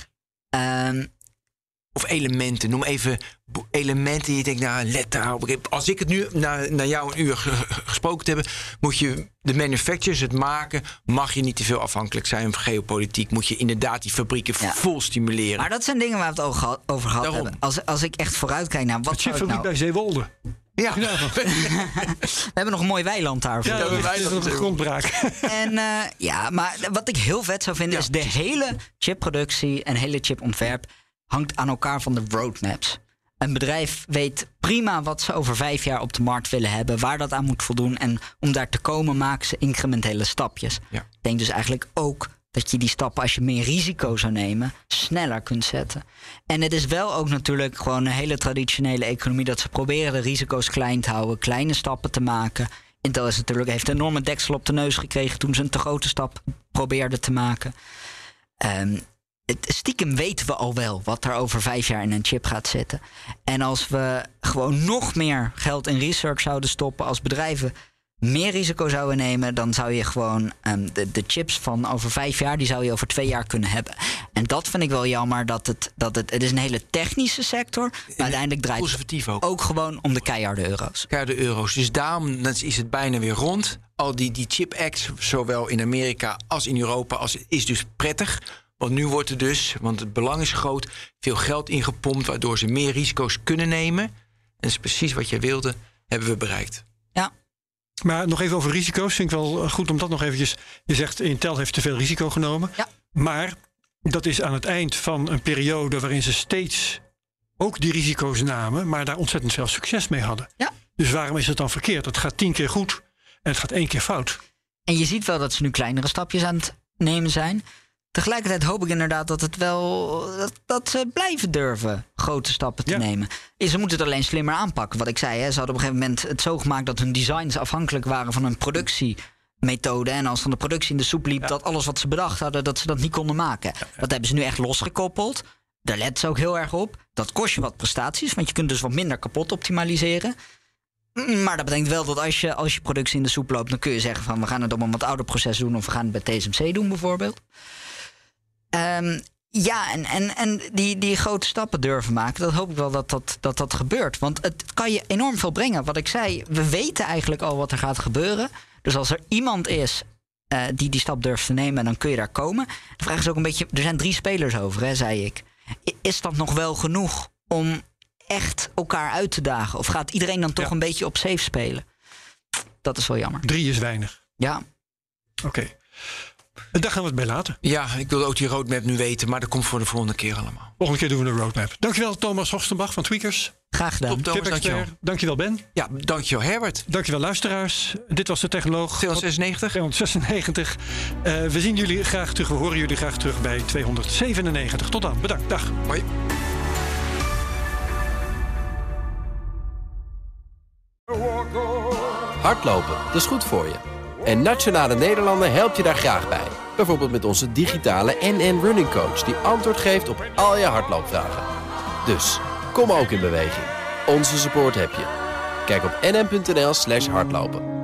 Of elementen. Noem even elementen. Je denkt, nou, let daarop. Als ik het nu na jou een uur gesproken te hebben, moet je de manufacturers, het maken, mag je niet te veel afhankelijk zijn van geopolitiek. Moet je inderdaad die fabrieken vol stimuleren. Maar dat zijn dingen waar we het over gehad hebben. Als ik echt vooruit kijk naar wat zou ik nou... bij Zeewolde. Ja. We hebben nog een mooi weiland daar. Ja, dat is grondbraak. En maar wat ik heel vet zou vinden is de hele chipproductie en hele chipontwerp hangt aan elkaar van de roadmaps. Een bedrijf weet prima wat ze over 5 jaar op de markt willen hebben, waar dat aan moet voldoen. En om daar te komen maken ze incrementele stapjes. Ja. Ik denk dus eigenlijk ook dat je die stappen, als je meer risico zou nemen, sneller kunt zetten. En het is wel ook natuurlijk gewoon een hele traditionele economie dat ze proberen de risico's klein te houden, kleine stappen te maken. Intel heeft een enorme deksel op de neus gekregen toen ze een te grote stap probeerden te maken. Stiekem weten we al wel wat er over 5 jaar in een chip gaat zitten. En als we gewoon nog meer geld in research zouden stoppen, als bedrijven meer risico zouden nemen, dan zou je gewoon de chips van over 5 jaar, die zou je over 2 jaar kunnen hebben. En dat vind ik wel jammer, het is een hele technische sector, maar uiteindelijk draait het ook gewoon om de keiharde euro's. Keiharde euro's. Dus daarom is het bijna weer rond. Al die chip acts, zowel in Amerika als in Europa, is dus prettig. Want nu wordt er dus, want het belang is groot, veel geld ingepompt, waardoor ze meer risico's kunnen nemen. En dat is precies wat jij wilde, hebben we bereikt. Ja. Maar nog even over risico's. Vind ik wel goed om dat nog eventjes... Je zegt, Intel heeft te veel risico genomen. Ja. Maar dat is aan het eind van een periode waarin ze steeds ook die risico's namen, maar daar ontzettend veel succes mee hadden. Ja. Dus waarom is het dan verkeerd? Het gaat 10 keer goed en het gaat 1 keer fout. En je ziet wel dat ze nu kleinere stapjes aan het nemen zijn. Tegelijkertijd hoop ik inderdaad dat ze blijven durven grote stappen te nemen. Ze moeten het alleen slimmer aanpakken. Wat ik zei, ze hadden op een gegeven moment het zo gemaakt dat hun designs afhankelijk waren van een productiemethode. En als dan de productie in de soep liep, dat alles wat ze bedacht hadden, dat ze dat niet konden maken. Dat hebben ze nu echt losgekoppeld. Daar letten ze ook heel erg op. Dat kost je wat prestaties, want je kunt dus wat minder kapot optimaliseren. Maar dat betekent wel dat als je productie in de soep loopt, dan kun je zeggen van we gaan het op een wat ouder proces doen of we gaan het bij TSMC doen bijvoorbeeld. En die grote stappen durven maken, dat hoop ik wel dat gebeurt. Want het kan je enorm veel brengen. Wat ik zei, we weten eigenlijk al wat er gaat gebeuren. Dus als er iemand is die stap durft te nemen, dan kun je daar komen. De vraag is ook een beetje, er zijn 3 spelers over, zei ik. Is dat nog wel genoeg om echt elkaar uit te dagen? Of gaat iedereen dan toch een beetje op safe spelen? Dat is wel jammer. 3 is weinig. Ja. Oké. Daar gaan we het bij laten. Ja, ik wil ook die roadmap nu weten, maar dat komt voor de volgende keer allemaal. Volgende keer doen we een roadmap. Dankjewel Thomas Horstenbach van Tweakers. Graag gedaan. Top, Thomas, dankjewel. Dankjewel Ben. Ja, dankjewel Herbert. Dankjewel luisteraars. Dit was de Technoloog 296. We zien jullie graag terug. We horen jullie graag terug bij 297. Tot dan. Bedankt. Dag. Hoi. Hardlopen, dat is goed voor je. En Nationale Nederlanden helpt je daar graag bij. Bijvoorbeeld met onze digitale NN Running Coach, die antwoord geeft op al je hardloopvragen. Dus, kom ook in beweging. Onze support heb je. Kijk op nn.nl/hardlopen.